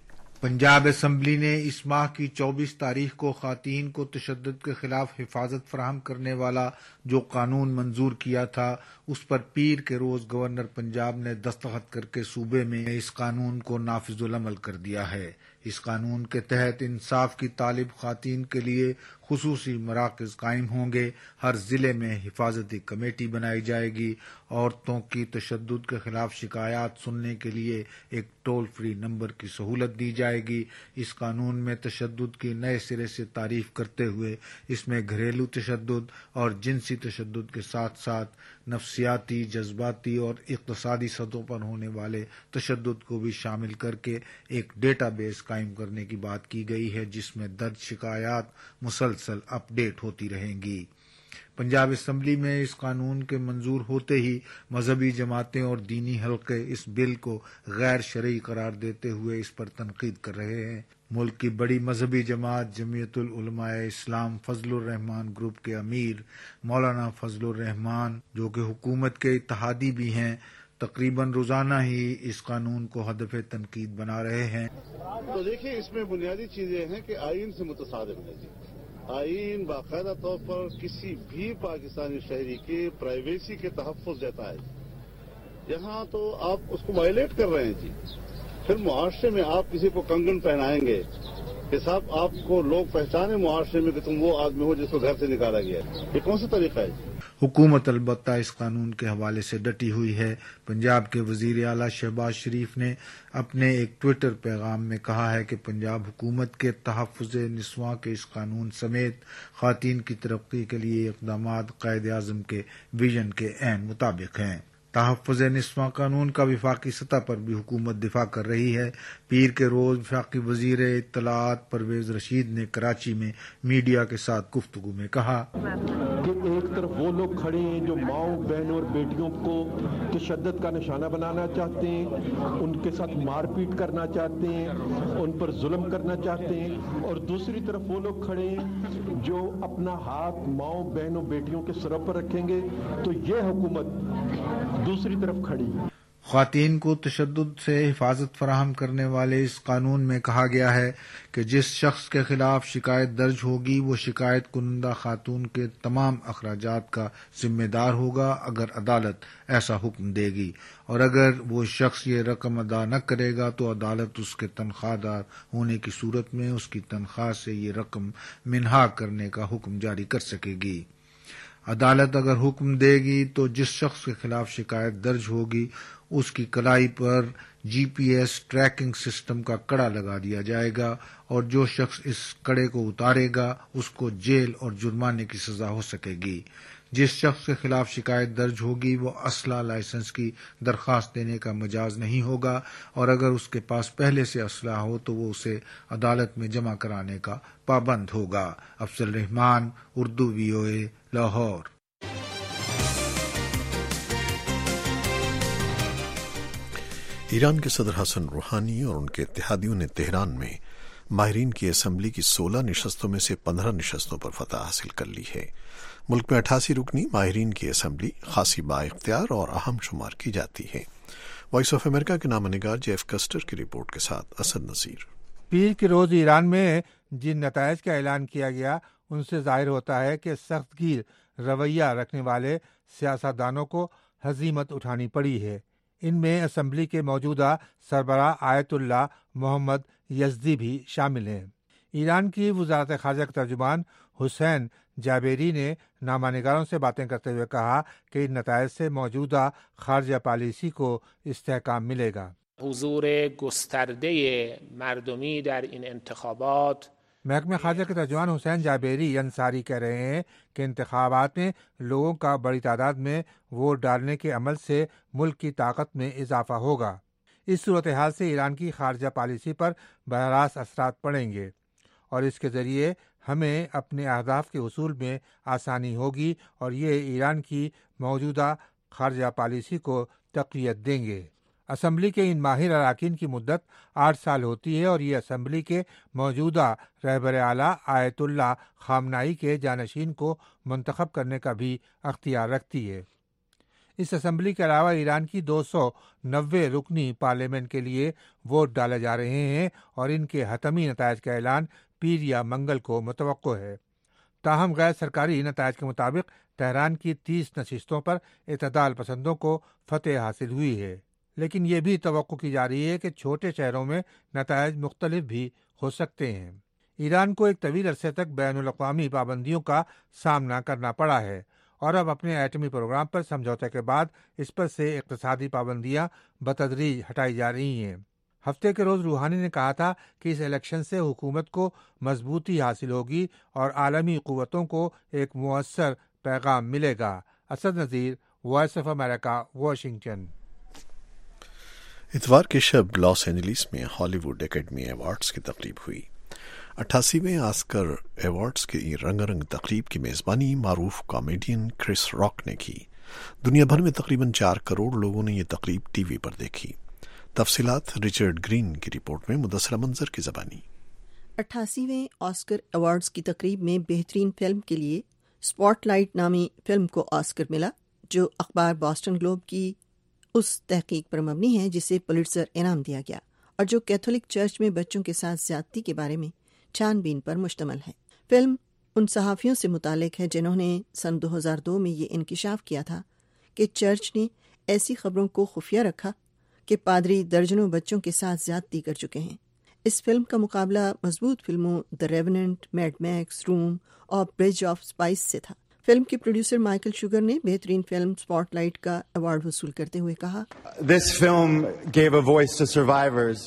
پنجاب اسمبلی نے اس ماہ کی چوبیس تاریخ کو خواتین کو تشدد کے خلاف حفاظت فراہم کرنے والا جو قانون منظور کیا تھا، اس پر پیر کے روز گورنر پنجاب نے دستخط کر کے صوبے میں اس قانون کو نافذ العمل کر دیا ہے۔ اس قانون کے تحت انصاف کی طالب خواتین کے لیے خصوصی مراکز قائم ہوں گے، ہر ضلع میں حفاظتی کمیٹی بنائی جائے گی، عورتوں کی تشدد کے خلاف شکایات سننے کے لیے ایک ٹول فری نمبر کی سہولت دی جائے گی۔ اس قانون میں تشدد کی نئے سرے سے تعریف کرتے ہوئے اس میں گھریلو تشدد اور جنسی تشدد کے ساتھ ساتھ نفسیاتی، جذباتی اور اقتصادی سطحوں پر ہونے والے تشدد کو بھی شامل کر کے ایک ڈیٹا بیس قائم کرنے کی بات کی گئی ہے، جس میں درج شکایات مسلسل اپ ڈیٹ ہوتی رہیں گی۔ پنجاب اسمبلی میں اس قانون کے منظور ہوتے ہی مذہبی جماعتیں اور دینی حلقے اس بل کو غیر شرعی قرار دیتے ہوئے اس پر تنقید کر رہے ہیں۔ ملک کی بڑی مذہبی جماعت جمعیت العلماء اسلام فضل الرحمان گروپ کے امیر مولانا فضل الرحمان، جو کہ حکومت کے اتحادی بھی ہیں، تقریباً روزانہ ہی اس قانون کو ہدف تنقید بنا رہے ہیں۔ تو دیکھیے، اس میں بنیادی چیزیں ہیں کہ آئین سے متصادم ہے جی۔ آئین باقاعدہ طور پر کسی بھی پاکستانی شہری کے پرائیویسی کے تحفظ دیتا ہے۔ یہاں تو آپ اس کو وائلیٹ کر رہے ہیں جی۔ پھر معاشرے میں آپ کسی کو کنگن پہنائیں گے کہ صاحب آپ کو لوگ پہچانے معاشرے میں کہ تم وہ آدمی ہو جس کو گھر سے نکالا گیا ہے، یہ کون سا طریقہ ہے؟ حکومت البتہ اس قانون کے حوالے سے ڈٹی ہوئی ہے۔ پنجاب کے وزیر اعلیٰ شہباز شریف نے اپنے ایک ٹویٹر پیغام میں کہا ہے کہ پنجاب حکومت کے تحفظ نسواں کے اس قانون سمیت خواتین کی ترقی کے لیے اقدامات قائد اعظم کے ویژن کے عین مطابق ہیں۔ تحفظ نسواں قانون کا وفاقی سطح پر بھی حکومت دفاع کر رہی ہے۔ پیر کے روز وفاقی وزیر اطلاعات پرویز رشید نے کراچی میں میڈیا کے ساتھ گفتگو میں کہا کہ ایک طرف وہ لوگ کھڑے ہیں جو ماؤں بہنوں اور بیٹیوں کو تشدد کا نشانہ بنانا چاہتے ہیں، ان کے ساتھ مار پیٹ کرنا چاہتے ہیں، ان پر ظلم کرنا چاہتے ہیں، اور دوسری طرف وہ لوگ کھڑے ہیں جو اپنا ہاتھ ماؤں بہنوں بیٹیوں کے سروں پر رکھیں گے۔ تو یہ حکومت دوسری طرف کھڑی۔ خواتین کو تشدد سے حفاظت فراہم کرنے والے اس قانون میں کہا گیا ہے کہ جس شخص کے خلاف شکایت درج ہوگی وہ شکایت کنندہ خاتون کے تمام اخراجات کا ذمہ دار ہوگا اگر عدالت ایسا حکم دے گی، اور اگر وہ شخص یہ رقم ادا نہ کرے گا تو عدالت اس کے تنخواہ دار ہونے کی صورت میں اس کی تنخواہ سے یہ رقم منہا کرنے کا حکم جاری کر سکے گی۔ عدالت اگر حکم دے گی تو جس شخص کے خلاف شکایت درج ہوگی اس کی کلائی پر G P S tracking system کا کڑا لگا دیا جائے گا، اور جو شخص اس کڑے کو اتارے گا اس کو جیل اور جرمانے کی سزا ہو سکے گی۔ جس شخص کے خلاف شکایت درج ہوگی وہ اسلحہ لائسنس کی درخواست دینے کا مجاز نہیں ہوگا، اور اگر اس کے پاس پہلے سے اسلحہ ہو تو وہ اسے عدالت میں جمع کرانے کا پابند ہوگا۔ افضل رحمان، اردو وی او اے، لاہور۔ ایران کے صدر حسن روحانی اور ان کے اتحادیوں نے تہران میں ماہرین کی اسمبلی کی سولہ نشستوں میں سے پندرہ نشستوں پر فتح حاصل کر لی ہے۔ ملک میں اٹھاسی رکنی ماہرین کی اسمبلی خاصی با اختیار اور اہم شمار کی جاتی ہے۔ وائس آف امریکہ کے نامہ نگار جیف کسٹر کی رپورٹ کے ساتھ اسد نذیر۔ پیر کے روز ایران میں جن نتائج کا اعلان کیا گیا ان سے ظاہر ہوتا ہے کہ سخت گیر رویہ رکھنے والے سیاستدانوں کو ہزیمت اٹھانی پڑی ہے۔ ان میں اسمبلی کے موجودہ سربراہ آیت اللہ محمد یزدی بھی شامل ہیں۔ ایران کی وزارت خارجہ کے ترجمان حسین جابیری نے نامہ نگاروں سے باتیں کرتے ہوئے کہا کہ ان نتائج سے موجودہ خارجہ پالیسی کو استحکام ملے گا۔ حضور گسترده مردمی در این انتخابات، محکمہ خارجہ کے ترجمان حسین جابیری انصاری کہہ رہے ہیں کہ انتخابات میں لوگوں کا بڑی تعداد میں ووٹ ڈالنے کے عمل سے ملک کی طاقت میں اضافہ ہوگا۔ اس صورتحال سے ایران کی خارجہ پالیسی پر براہ راست اثرات پڑیں گے اور اس کے ذریعے ہمیں اپنے اہداف کے حصول میں آسانی ہوگی اور یہ ایران کی موجودہ خارجہ پالیسی کو تقویت دیں گے۔ اسمبلی کے ان ماہر اراکین کی مدت آٹھ سال ہوتی ہے اور یہ اسمبلی کے موجودہ رہبر اعلیٰ آیت اللہ خامنائی کے جانشین کو منتخب کرنے کا بھی اختیار رکھتی ہے۔ اس اسمبلی کے علاوہ ایران کی دو سو نوے رکنی پارلیمنٹ کے لیے ووٹ ڈالے جا رہے ہیں اور ان کے حتمی نتائج کا اعلان پیر یا منگل کو متوقع ہے۔ تاہم غیر سرکاری نتائج کے مطابق تہران کی تیس نشستوں پر اعتدال پسندوں کو فتح حاصل ہوئی ہے، لیکن یہ بھی توقع کی جا رہی ہے کہ چھوٹے شہروں میں نتائج مختلف بھی ہو سکتے ہیں۔ ایران کو ایک طویل عرصے تک بین الاقوامی پابندیوں کا سامنا کرنا پڑا ہے اور اب اپنے ایٹمی پروگرام پر سمجھوتے کے بعد اس پر سے اقتصادی پابندیاں بتدریج ہٹائی جا رہی ہیں۔ ہفتے کے روز روحانی نے کہا تھا کہ اس الیکشن سے حکومت کو مضبوطی حاصل ہوگی اور عالمی قوتوں کو ایک مؤثر پیغام ملے گا۔ Asad Nazir, Voice of America, Washington. اتوار کی شب لاس اینجلس میں ہالی ووڈ اکیڈمی ایوارڈز کی تقریب ہوئی۔ اٹھاسیویں آسکر ایوارڈز کی رنگ رنگ تقریب کی میزبانی معروف کامیڈین کرس راک نے کی۔ دنیا بھر میں تقریباً چار کروڑ لوگوں نے یہ تقریب ٹی وی پر دیکھی۔ تفصیلات رچرڈ گرین کی رپورٹ میں، مدثرہ منظر کی زبانی۔ اٹھاسیویں آسکر ایوارڈز کی تقریب میں بہترین فلم کے لیے اسپاٹ لائٹ نامی فلم کو آسکر ملا، جو اخبار باسٹن گلوب کی اس تحقیق پر مبنی ہے جسے پولیٹزر انعام دیا گیا اور جو کیتھولک چرچ میں بچوں کے ساتھ زیادتی کے بارے میں چھان بین پر مشتمل ہے۔ فلم ان صحافیوں سے متعلق ہے جنہوں نے سن دو ہزار دو میں یہ انکشاف کیا تھا کہ چرچ نے ایسی خبروں کو خفیہ رکھا کہ پادری درجنوں بچوں کے ساتھ زیادتی کر چکے ہیں۔ اس فلم کا مقابلہ مضبوط فلموں دی ریوننٹ، میڈ میکس، روم اور برج آف اسپائس سے تھا۔ فلم کے پروڈیوسر مائیکل شوگر نے بہترین فلم اسپاٹ لائٹ کا ایوارڈ وصول کرتے ہوئے کہا، This film gave a voice to survivors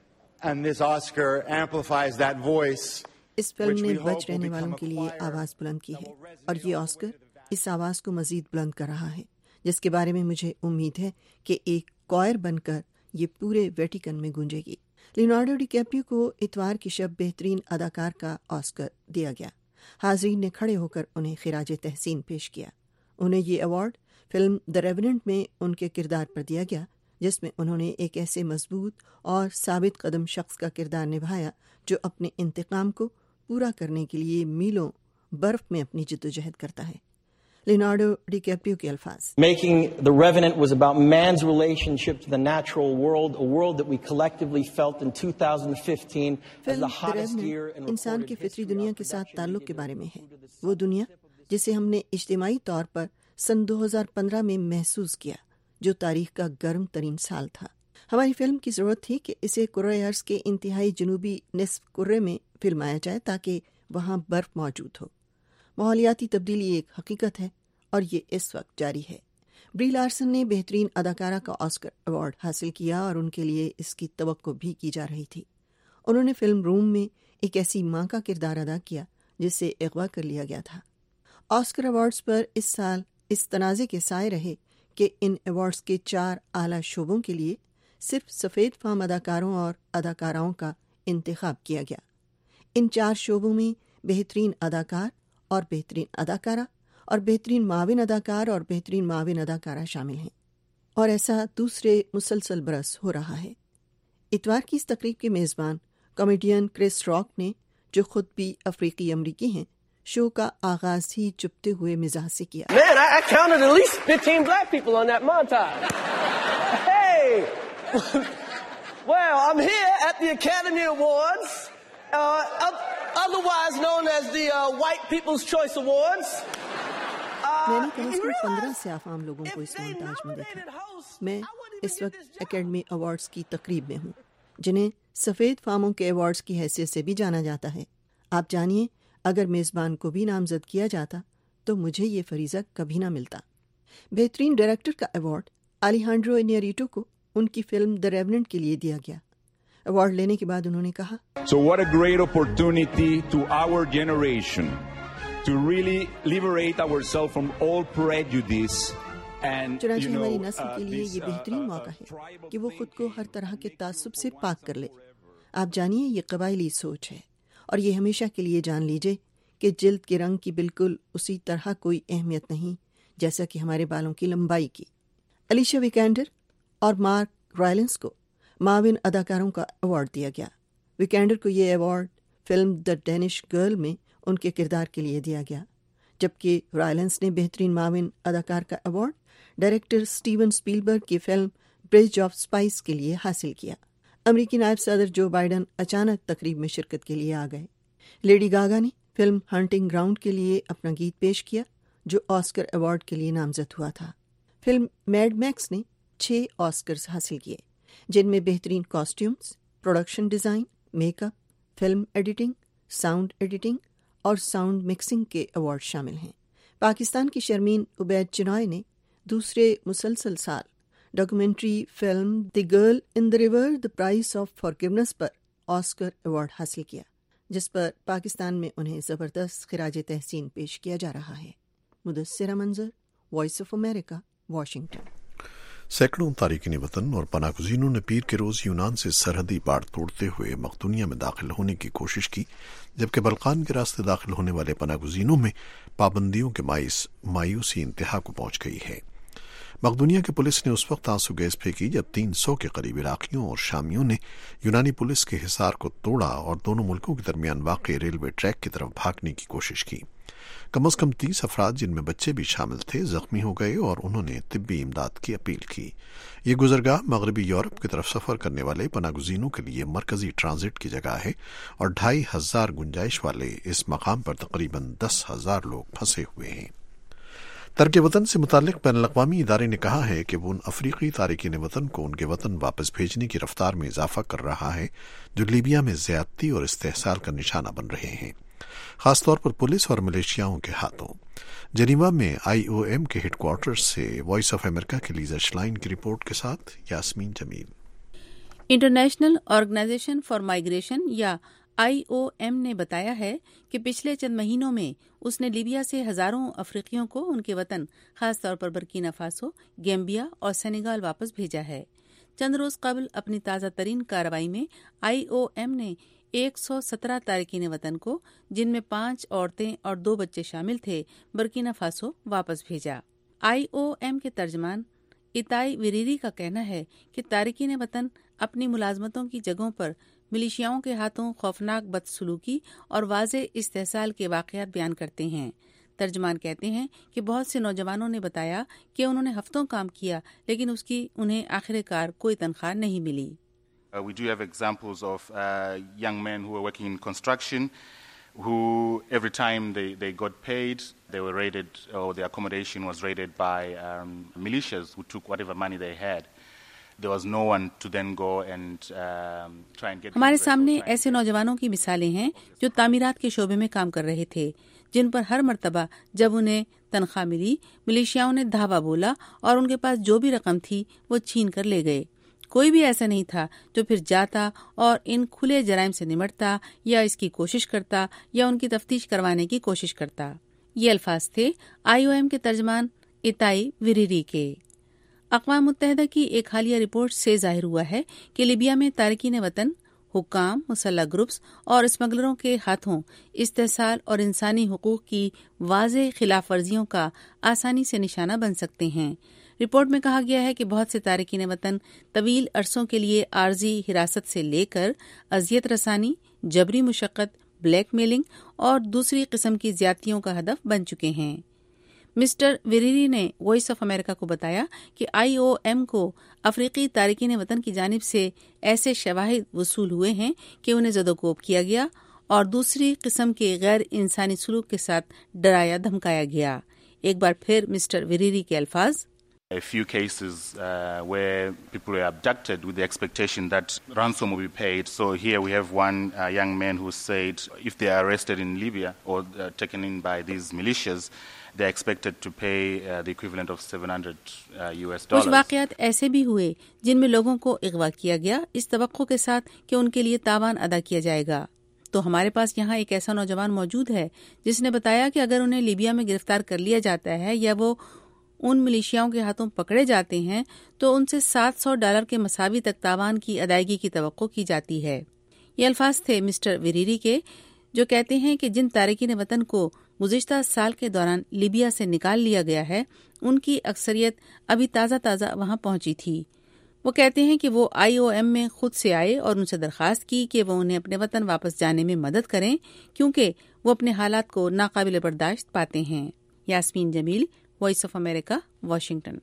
and this Oscar amplifies that voice. اس فلم نے بچ رہنے والوں کے لیے آواز بلند کی ہے اور یہ آسکر اس آواز کو مزید بلند کر رہا ہے، جس کے بارے میں مجھے امید ہے کہ ایک کوائر بن کر یہ پورے ویٹیکن میں گونجے گی۔ لیونارڈو ڈی کیپریو کو اتوار کی شب بہترین اداکار کا آسکر دیا گیا۔ حاضرین نے کھڑے ہو کر انہیں خراج تحسین پیش کیا۔ انہیں یہ ایوارڈ فلم دی ریوننٹ میں ان کے کردار پر دیا گیا جس میں انہوں نے ایک ایسے مضبوط اور ثابت قدم شخص کا کردار نبھایا جو اپنے انتقام کو پورا کرنے کے لیے میلوں برف میں اپنی جدوجہد کرتا ہے۔ لیونارڈو ڈی کیپریو کے الفاظ، Making The Revenant was about man's relationship to the natural world, a world that we collectively felt in two thousand fifteen as the hottest year in انسان کی فطری دنیا کے ساتھ تعلق کے بارے میں ہے، وہ دنیا جسے ہم نے اجتماعی طور پر سن دو ہزار پندرہ میں محسوس کیا، جو تاریخ کا گرم ترین سال تھا۔ ہماری فلم کی ضرورت تھی کہ اسے کرۂ ارض کے انتہائی جنوبی نصف کرے میں فلمایا جائے تاکہ وہاں برف موجود ہو۔ ماحولیاتی تبدیلی ایک حقیقت ہے اور یہ اس وقت جاری ہے۔ بری لارسن نے بہترین اداکارہ کا آسکر ایوارڈ حاصل کیا اور ان کے لیے اس کی توقع بھی کی جا رہی تھی۔ انہوں نے فلم روم میں ایک ایسی ماں کا کردار ادا کیا جسے اغوا کر لیا گیا تھا۔ آسکر ایوارڈز پر اس سال اس تنازع کے سائے رہے کہ ان ایوارڈز کے چار اعلیٰ شعبوں کے لیے صرف سفید فام اداکاروں اور اداکاراؤں کا انتخاب کیا گیا۔ ان چار شعبوں میں بہترین اداکار اور بہترین اداکارہ اور بہترین معاون اداکار اور بہترین معاون اداکارہ شامل ہیں، اور ایسا دوسرے مسلسل برس ہو رہا ہے۔ اتوار کی اس تقریب کے میزبان کامیڈین کرس راک نے، جو خود بھی افریقی امریکی ہیں، شو کا آغاز ہی چپتے ہوئے مزاح سے کیا۔ Man, I, I counted at least fifteen black people on that montage. Hey! Well, I'm here at the Academy Awards, uh, otherwise known as the uh, White People's Choice Awards. میں نے کم از کم پندرہ سے عام لوگوں کو اس مونٹاج میں دیکھا۔ میں اس وقت اکیڈمی ایوارڈز کی تقریب میں ہوں، جنہیں سفید فاموں کے ایوارڈز کی حیثیت سے بھی جانا جاتا ہے۔ آپ جانیے، اگر میزبان کو بھی نامزد کیا جاتا تو مجھے یہ فریضہ کبھی نہ ملتا۔ بہترین ڈائریکٹر کا ایوارڈ الیجانڈرو انیاریٹو کو ان کی فلم دی ریوننٹ کے لیے دیا گیا۔ ایوارڈ لینے کے بعد انہوں نے کہا، So what a great opportunity to our generation to really liberate ourselves from all prejudice. چنانچہ ہماری نسل کے لیے یہ بہترین موقع ہے کہ وہ خود کو ہر طرح کے تعصب سے پاک کر لے۔ آپ جانیے، یہ قبائلی سوچ ہے، اور یہ ہمیشہ کے لیے جان لیجئے کہ جلد کے رنگ کی بالکل اسی طرح کوئی اہمیت نہیں جیسا کہ ہمارے بالوں کی لمبائی کی۔ الیشا ویکینڈر اور مارک رائلنس کو معاون اداکاروں کا ایوارڈ دیا گیا۔ ویکینڈر کو یہ award film the Danish girl میں ان کے کردار کے لیے دیا گیا، جبکہ رائلنس نے بہترین معاون اداکار کا ایوارڈ ڈائریکٹر اسٹیون اسپیلبرگ کی فلم برج آف اسپائس کے لیے حاصل کیا۔ امریکی نائب صدر جو بائیڈن اچانک تقریب میں شرکت کے لیے آ گئے۔ لیڈی گاگا نے فلم ہنٹنگ گراؤنڈ کے لیے اپنا گیت پیش کیا، جو آسکر ایوارڈ کے لیے نامزد ہوا تھا۔ فلم میڈ میکس نے چھ آسکرز حاصل کیے، جن میں بہترین costumes, production design, makeup, film editing, sound editing اور ساؤنڈ مکسنگ کے ایوارڈ شامل ہیں۔ پاکستان کی شرمین عبید چنوائے نے دوسرے مسلسل سال documentary film the girl in the river the price of forgiveness پر آسکر ایوارڈ حاصل کیا، جس پر پاکستان میں انہیں زبردست خراج تحسین پیش کیا جا رہا ہے۔ مدثرہ Manzar, Voice of America, Washington. سینکڑوں تارکین وطن اور پناہ گزینوں نے پیر کے روز یونان سے سرحدی پار توڑتے ہوئے مقدونیہ میں داخل ہونے کی کوشش کی، جبکہ بلقان کے راستے داخل ہونے والے پناہ گزینوں میں پابندیوں کے باعث مایوسی انتہا کو پہنچ گئی ہے۔ مقدونیہ کی پولیس نے اس وقت آنسو گیس پھینکی جب تین سو کے قریب عراقیوں اور شامیوں نے یونانی پولیس کے حصار کو توڑا اور دونوں ملکوں کے درمیان واقع ریلوے ٹریک کی طرف بھاگنے کی کوشش کی۔ کم از کم تیس افراد، جن میں بچے بھی شامل تھے، زخمی ہو گئے اور انہوں نے طبی امداد کی اپیل کی۔ یہ گزرگاہ مغربی یورپ کی طرف سفر کرنے والے پناہ گزینوں کے لیے مرکزی ٹرانزٹ کی جگہ ہے، اور ڈھائی ہزار گنجائش والے اس مقام پر تقریباً دس ہزار لوگ پھنسے ہوئے ہیں۔ ترک وطن سے متعلق بین الاقوامی ادارے نے کہا ہے کہ وہ ان افریقی تارکین وطن کو ان کے وطن واپس بھیجنے کی رفتار میں اضافہ کر رہا ہے جو لیبیا میں زیادتی اور استحصال کا نشانہ بن رہے ہیں، خاص طور پر پولیس اور ملیشیاؤں کے ہاتھوں۔ جنیوا میں آئی او ایم کے ہیڈ کوارٹر سے وائس آف امریکہ کی لیزا شلائن کی رپورٹ کے ساتھ Yasmeen Jamil. International organization for migration یا آئی او ایم نے بتایا ہے کہ پچھلے چند مہینوں میں اس نے لیبیا سے ہزاروں افریقیوں کو ان کے وطن، خاص طور پر برکینا فاسو، گیمبیا اور سینیگال واپس بھیجا ہے۔ چند روز قبل اپنی تازہ ترین کارروائی میں آئی او ایم نے ایک سو سترہ تارکین وطن کو، جن میں پانچ عورتیں اور دو بچے شامل تھے، برکینا فاسو واپس بھیجا۔ آئی او ایم کے ترجمان اتائی وریری کا کہنا ہے کہ تارکین وطن اپنی ملازمتوں کی جگہوں پر ملیشیاؤں کے ہاتھوں خوفناک بدسلوکی اور واضح استحصال کے واقعات بیان کرتے ہیں۔ ترجمان کہتے ہیں کہ بہت سے نوجوانوں نے بتایا کہ انہوں نے ہفتوں کام کیا، لیکن اس کی انہیں آخر کار کوئی تنخواہ نہیں ملی۔ Uh, we do have examples of uh, young men who were working in construction who every time they, they got paid, they were raided, or the accommodation was raided by um, militias who took whatever money they had. There was no one to then go and um, try and get... ہمارے سامنے ایسے نوجوانوں کی مثالیں ہیں جو تعمیرات کے شعبے میں کام کر رہے تھے، جن پر ہر مرتبہ جب انہیں تنخواہ ملی، ملیشیاؤں نے دھاوا بولا اور ان کے پاس جو بھی رقم تھی وہ چھین کر لے گئے۔ کوئی بھی ایسا نہیں تھا جو پھر جاتا اور ان کھلے جرائم سے نمٹتا یا اس کی کوشش کرتا یا ان کی تفتیش کروانے کی کوشش کرتا۔ ये अल्फाज थे आई ओ एम के तर्जमान इताई विरीरी के। अक़वाम मुत्तहिदा की एक हालिया रिपोर्ट से जाहिर हुआ है कि लिबिया में तारकीन वतन, हुक्काम, मुसल्लह ग्रुप्स और स्मगलरों के हाथों इस्तेसाल और इंसानी हुकूक की वाज़ेह खिलाफ वर्जियों का आसानी से निशाना बन सकते हैं। रिपोर्ट में कहा गया है कि बहुत से तारकीन वतन तवील अरसों के लिए आर्जी हिरासत से लेकर अजियत रसानी, जबरी मुशक्क़त, ब्लैक मेलिंग और दूसरी किस्म की ज्यादतियों का हदफ बन चुके हैं। मिस्टर विरीरी ने वॉइस ऑफ अमेरिका को बताया कि आई ओ एम को अफ्रीकी तारकीन वतन की जानिब से ऐसे शवाहिद वसूल हुए हैं कि उन्हें ज़दोकोब किया गया और दूसरी किस्म के गैर इंसानी सलूक के साथ डराया धमकाया गया। एक बार फिर मिस्टर विरीरी के अल्फाज, A few cases uh, where people were abducted with the expectation that ransom will be paid. So here we have one uh, young man who said if they are arrested in Libya or uh, taken in by these militias, they are expected to pay uh, the equivalent of seven hundred uh, U S dollars. कुछ वाक़यात ऐसे भी हुए जिनमें लोगों को अगवा किया गया इस तवक्को के साथ कि उनके लिए तावान अदा किया जाएगा। तो हमारे पास यहाँ एक ऐसा नौजवान मौजूद है जिसने बताया कि अगर उन्हें लीबिया में गिरफ्तार कर लिया जाता है या वो उन मिलिशियाओं के हाथों पकड़े जाते हैं तो उनसे सात सौ डॉलर के मसावी तक तावान की अदायगी की तवक्को की जाती है। ये अल्फाज थे मिस्टर विरीरी के, जो कहते हैं कि जिन तारकीन वतन को गुज़िश्ता साल के दौरान लीबिया से निकाल लिया गया है उनकी अक्सरियत अभी ताज़ा ताज़ा वहां पहुंची थी। वो कहते हैं कि वो आई ओ एम में खुद से आए और उनसे दरख्वास्त की कि वो उन्हें अपने वतन वापस जाने में मदद करें क्योंकि वो अपने हालात को नाकाबिल बर्दाश्त पाते हैं। Yasmeen Jamil, Voice of America, Washington.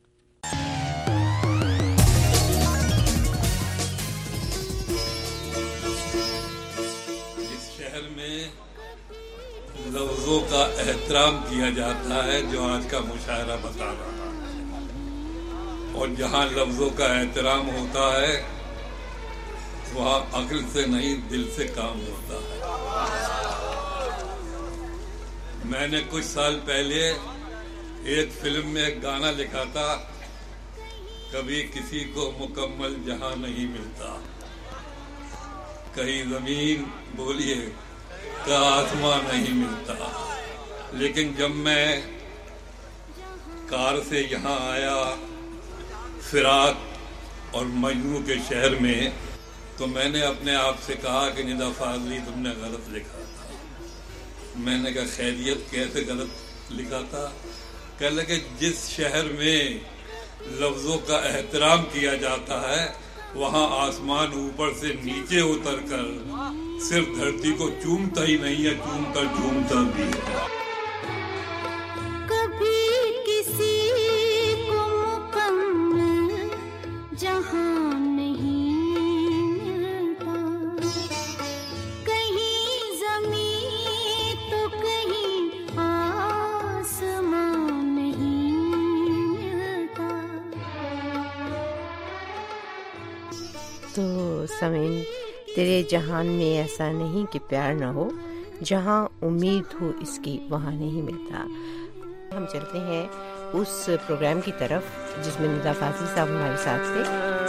इस शहर में लफ्जों का एहतराम किया जाता है जो आज का मुशायरा बता रहा है, और जहाँ लफ्जों का एहतराम होता है वहाँ अक्ल से नहीं दिल से काम होता है। मैंने कुछ साल पहले एक फिल्म में एक गाना लिखा था, कभी किसी को मुकम्मल जहां नहीं मिलता, कहीं जमीन बोलिए का आसमां नहीं मिलता। लेकिन जब मैं कार से यहाँ आया फिराक और मजनू के शहर में, तो मैंने अपने आप से कहा कि निदा फाजली तुमने गलत लिखा था। मैंने कहा खैरियत, कैसे गलत लिखा था? कह लगे जिस शहर में लफ्जों का एहतराम किया जाता है वहाँ आसमान ऊपर से नीचे उतर कर सिर्फ धरती को चूमता ही नहीं है, चूमकर झूमता भी है। कभी किसी को मुकम्मल जहां नहीं मिलता, कहीं जमीन तो कहीं आसमान। तो समीन, तेरे जहान में ऐसा नहीं कि प्यार न हो, जहाँ उम्मीद हो इसकी वहाँ नहीं मिलता। हम चलते हैं उस प्रोग्राम की तरफ जिसमें निदा फाज़ली साहब हमारे साथ थे।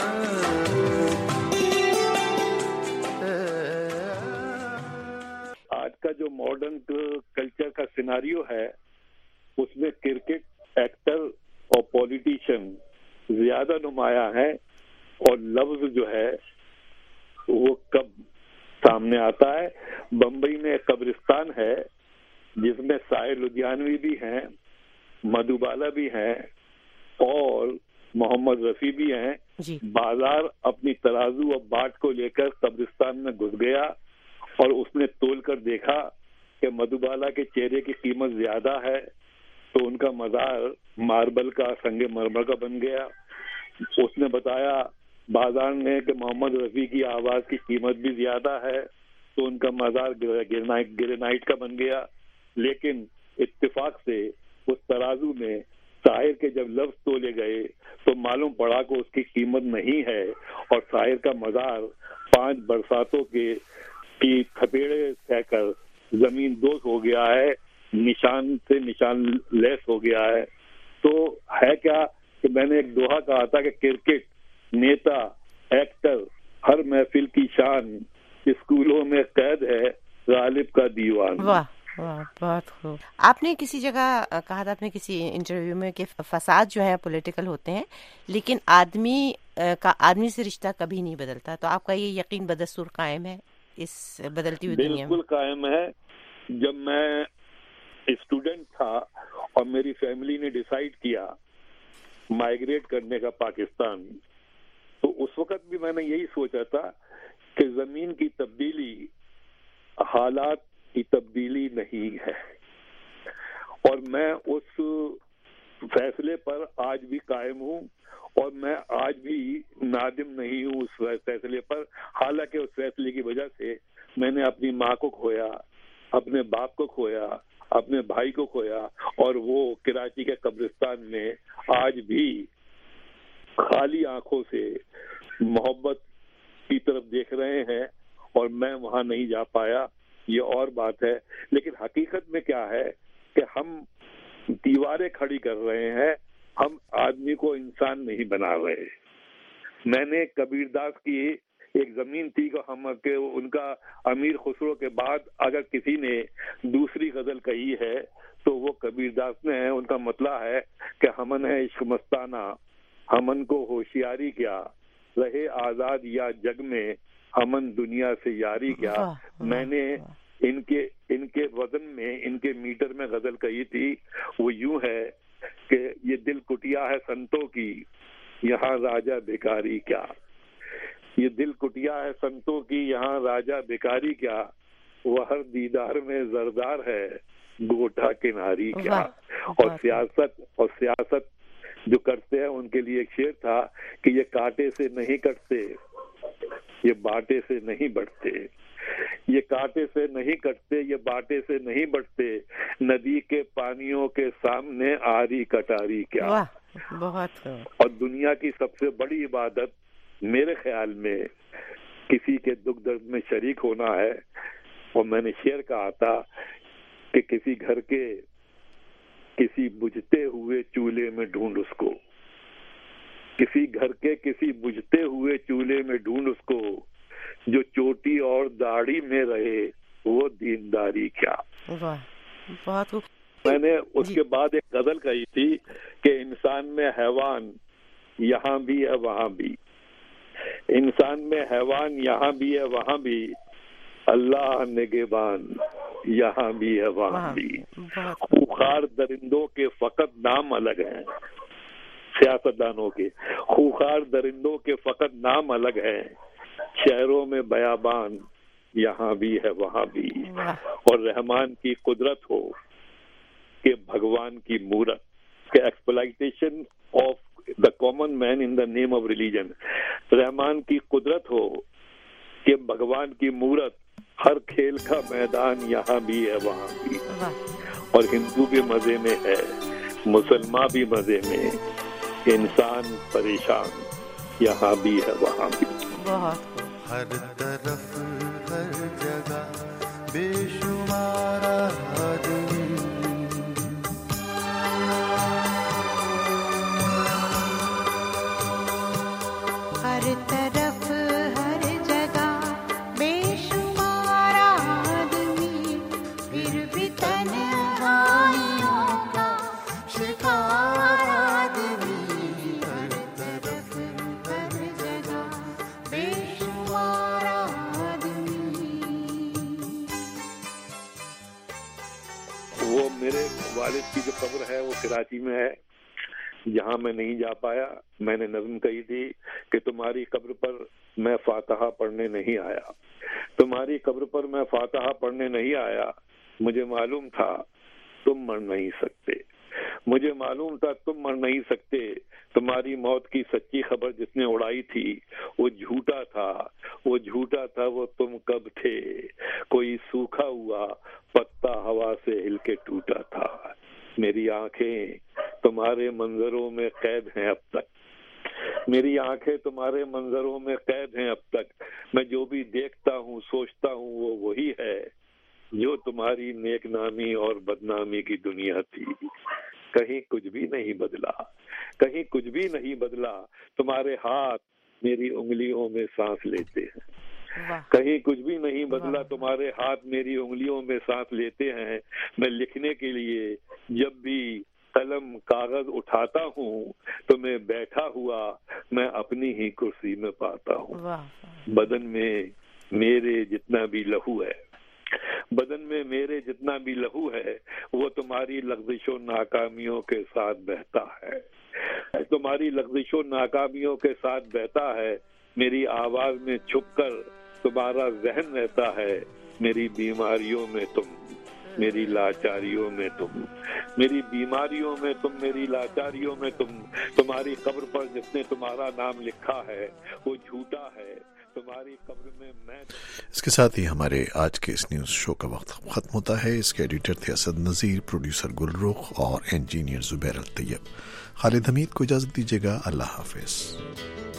आज का जो मॉडर्न कल्चर का सिनारियो है उसमें क्रिकेट, एक्टर और पॉलिटिशियन ज्यादा नुमाया है, और लफ्ज जो है वो कब सामने आता है। बम्बई में कब्रिस्तान है जिसमें साहिर लुधियानवी भी हैं, मधुबाला भी हैं और मोहम्मद रफी भी हैं। बाजार अपनी तराजू और बाट को लेकर कब्रिस्तान में घुस गया और उसने तोल कर देखा कि मधुबाला के चेहरे की कीमत ज्यादा है, तो उनका मजार मार्बल का, संगे मरमर का बन गया। उसने बताया बाजार ने कि मोहम्मद रफी की आवाज की कीमत भी ज्यादा है, तो उनका मजार ग्रेनाइट ग्रेनाइट का बन गया। लेकिन इत्तेफाक से उस तराजू में शायर के जब लफ्ज तोले गए तो मालूम पड़ा कि उसकी कीमत नहीं है, और शायर का मजार पांच बरसातों के की थपेड़े सहकर जमीन दोष हो गया है, निशान से निशान लेस हो गया है। तो है क्या कि मैंने एक दोहा कहा था कि क्रिकेट, नेता, एक्टर, हर महफिल की शान, स्कूलों में कैद है गालिब का दीवान। بہت خوب. آپ نے کسی جگہ کہا تھا اپنے کسی انٹرویو میں کہ فساد جو ہے پولیٹیکل ہوتے ہیں لیکن آدمی کا آدمی سے رشتہ کبھی نہیں بدلتا، تو آپ کا یہ یقین بدستور قائم ہے اس بدلتی ہوئی دنیا میں؟ بالکل قائم ہے. جب میں اسٹوڈنٹ تھا اور میری فیملی نے ڈیسائیڈ کیا مائیگریٹ کرنے کا پاکستان، تو اس وقت بھی میں نے یہی سوچا تھا کہ زمین کی تبدیلی حالات کی تبدیلی نہیں ہے، اور میں اس فیصلے پر آج بھی قائم ہوں اور میں آج بھی نادم نہیں ہوں اس فیصلے پر. حالانکہ اس فیصلے کی وجہ سے میں نے اپنی ماں کو کھویا، اپنے باپ کو کھویا، اپنے بھائی کو کھویا، اور وہ کراچی کے قبرستان میں آج بھی خالی آنکھوں سے محبت کی طرف دیکھ رہے ہیں، اور میں وہاں نہیں جا پایا. یہ اور بات ہے، لیکن حقیقت میں کیا ہے کہ ہم دیواریں کھڑی کر رہے ہیں، ہم آدمی کو انسان نہیں بنا رہے. میں نے کبیر داس کی ایک زمین تھی کہ ہم کہ ان کا امیر خسرو کے بعد اگر کسی نے دوسری غزل کہی ہے تو وہ کبیر داس نے ہے. ان کا مطلب ہے کہ ہمن ہے عشق مستانہ، ہمن کو ہوشیاری کیا، رہے آزاد یا جگ میں ہمن دنیا سے یاری کیا. میں نے ان کے ان کے وزن میں، ان کے میٹر میں غزل کہی تھی، وہ یوں ہے کہ یہ دل کٹیا ہے سنتوں کی، یہاں راجہ بیکاری کیا. یہ دل کٹیا ہے سنتوں کی، یہاں راجہ بیکاری کیا، وہ ہر دیدار میں زردار ہے، گوٹا کناری کیا. اور سیاست اور سیاست جو کرتے ہیں ان کے لیے ایک شعر تھا کہ یہ کانٹے سے نہیں کٹتے، یہ باٹے سے نہیں بڑھتے. یہ کانٹے سے نہیں کٹتے، یہ باٹے سے نہیں بڑھتے، ندی کے پانیوں کے سامنے آری کٹاری کیا. بہت. اور دنیا کی سب سے بڑی عبادت میرے خیال میں کسی کے دکھ درد میں شریک ہونا ہے. اور میں نے شعر کہا تھا کہ کسی گھر کے کسی بجھتے ہوئے چولہے میں ڈھونڈ اس کو، کسی گھر کے کسی بجھتے ہوئے چولہے میں ڈھونڈ اس کو، جو چوٹی اور داڑھی میں رہے وہ دینداری کیا. بہت. میں نے اس کے بعد ایک غزل کہی تھی کہ انسان میں حیوان یہاں بھی ہے وہاں بھی، انسان میں حیوان یہاں بھی ہے وہاں بھی، اللہ نگہبان یہاں بھی ہے وہاں بھی. خوخار درندوں کے فقط نام الگ ہیں، سیاستدانوں کے خوخار درندوں کے فقط نام الگ ہیں، شہروں میں بیابان یہاں بھی ہے وہاں بھی. اور رحمان کی قدرت ہو کہ بھگوان کی مورت، کہ exploitation of the common man in the name of religion. رحمان کی قدرت ہو کہ بھگوان کی مورت، ہر کھیل کا میدان یہاں بھی ہے وہاں بھی. اور ہندو بھی مزے میں ہے، مسلمان بھی مزے میں، انسان پریشان یہاں بھی ہے وہاں بھی. ہر طرف ہر جگہ بے شمار آدمی، ہر طرف ہر جگہ بے شمار آدمی، پھر بھی تنہائیوں کا شکار آدمی. ہر طرف ہر جگہ بے شمار آدمی. وہ میرے والد کی جو قبر ہے وہ کراچی میں ہے، جہاں میں نہیں جا پایا. میں نے نظم کہی تھی کہ تمہاری قبر پر میں فاتحہ پڑھنے نہیں آیا، تمہاری قبر پر میں فاتحہ پڑھنے نہیں آیا. مجھے معلوم تھا تم مر نہیں سکتے، مجھے معلوم تھا تم مر نہیں سکتے. تمہاری موت کی سچی خبر جس نے اڑائی تھی وہ جھوٹا تھا، وہ جھوٹا تھا. وہ تم کب تھے؟ کوئی سوکھا ہوا پتا ہوا سے ہل کے ٹوٹا تھا. میری آنکھیں تمہارے منظروں میں قید ہیں اب تک، میری آنکھیں تمہارے منظروں میں قید ہیں اب تک. میں جو بھی دیکھتا ہوں سوچتا ہوں وہ وہی ہے جو تمہاری نیک نامی اور بدنامی کی دنیا تھی. کہیں کچھ بھی نہیں بدلا، کہیں کچھ بھی نہیں بدلا. تمہارے ہاتھ میری انگلیوں میں سانس لیتے ہیں، کہیں کچھ بھی نہیں بدلا, تمہارے ہاتھ میری انگلیوں میں سانس لیتے ہیں. میں لکھنے کے لیے جب بھی قلم کاغذ اٹھاتا ہوں تو میں بیٹھا ہوا میں اپنی ہی کرسی میں پاتا ہوں. بدن میں میرے جتنا بھی لہو ہے بدن میں میرے جتنا بھی لہو ہے وہ تمہاری لغزش و ناکامیوں کے ساتھ بہتا ہے, تمہاری لغزش و ناکامیوں کے ساتھ بہتا ہے. میری آواز میں چھپ کر تمہارا ذہن رہتا ہے, میری بیماریوں میں تم, میری لاچاریوں میں تم, میری بیماریوں میں تم, میری لاچاریوں میں تم. تمہاری قبر پر جس نے تمہارا نام لکھا ہے وہ جھوٹا ہے, تمہاری قبر میں میں. اس کے ساتھ ہی ہمارے آج کے اس نیوز شو کا وقت ختم ہوتا ہے. اس کے ایڈیٹر تھے اسد نذیر, پروڈیوسر گل رخ اور انجینئر زبیر الطیب. خالد حمید کو اجازت دیجیے گا. اللہ حافظ.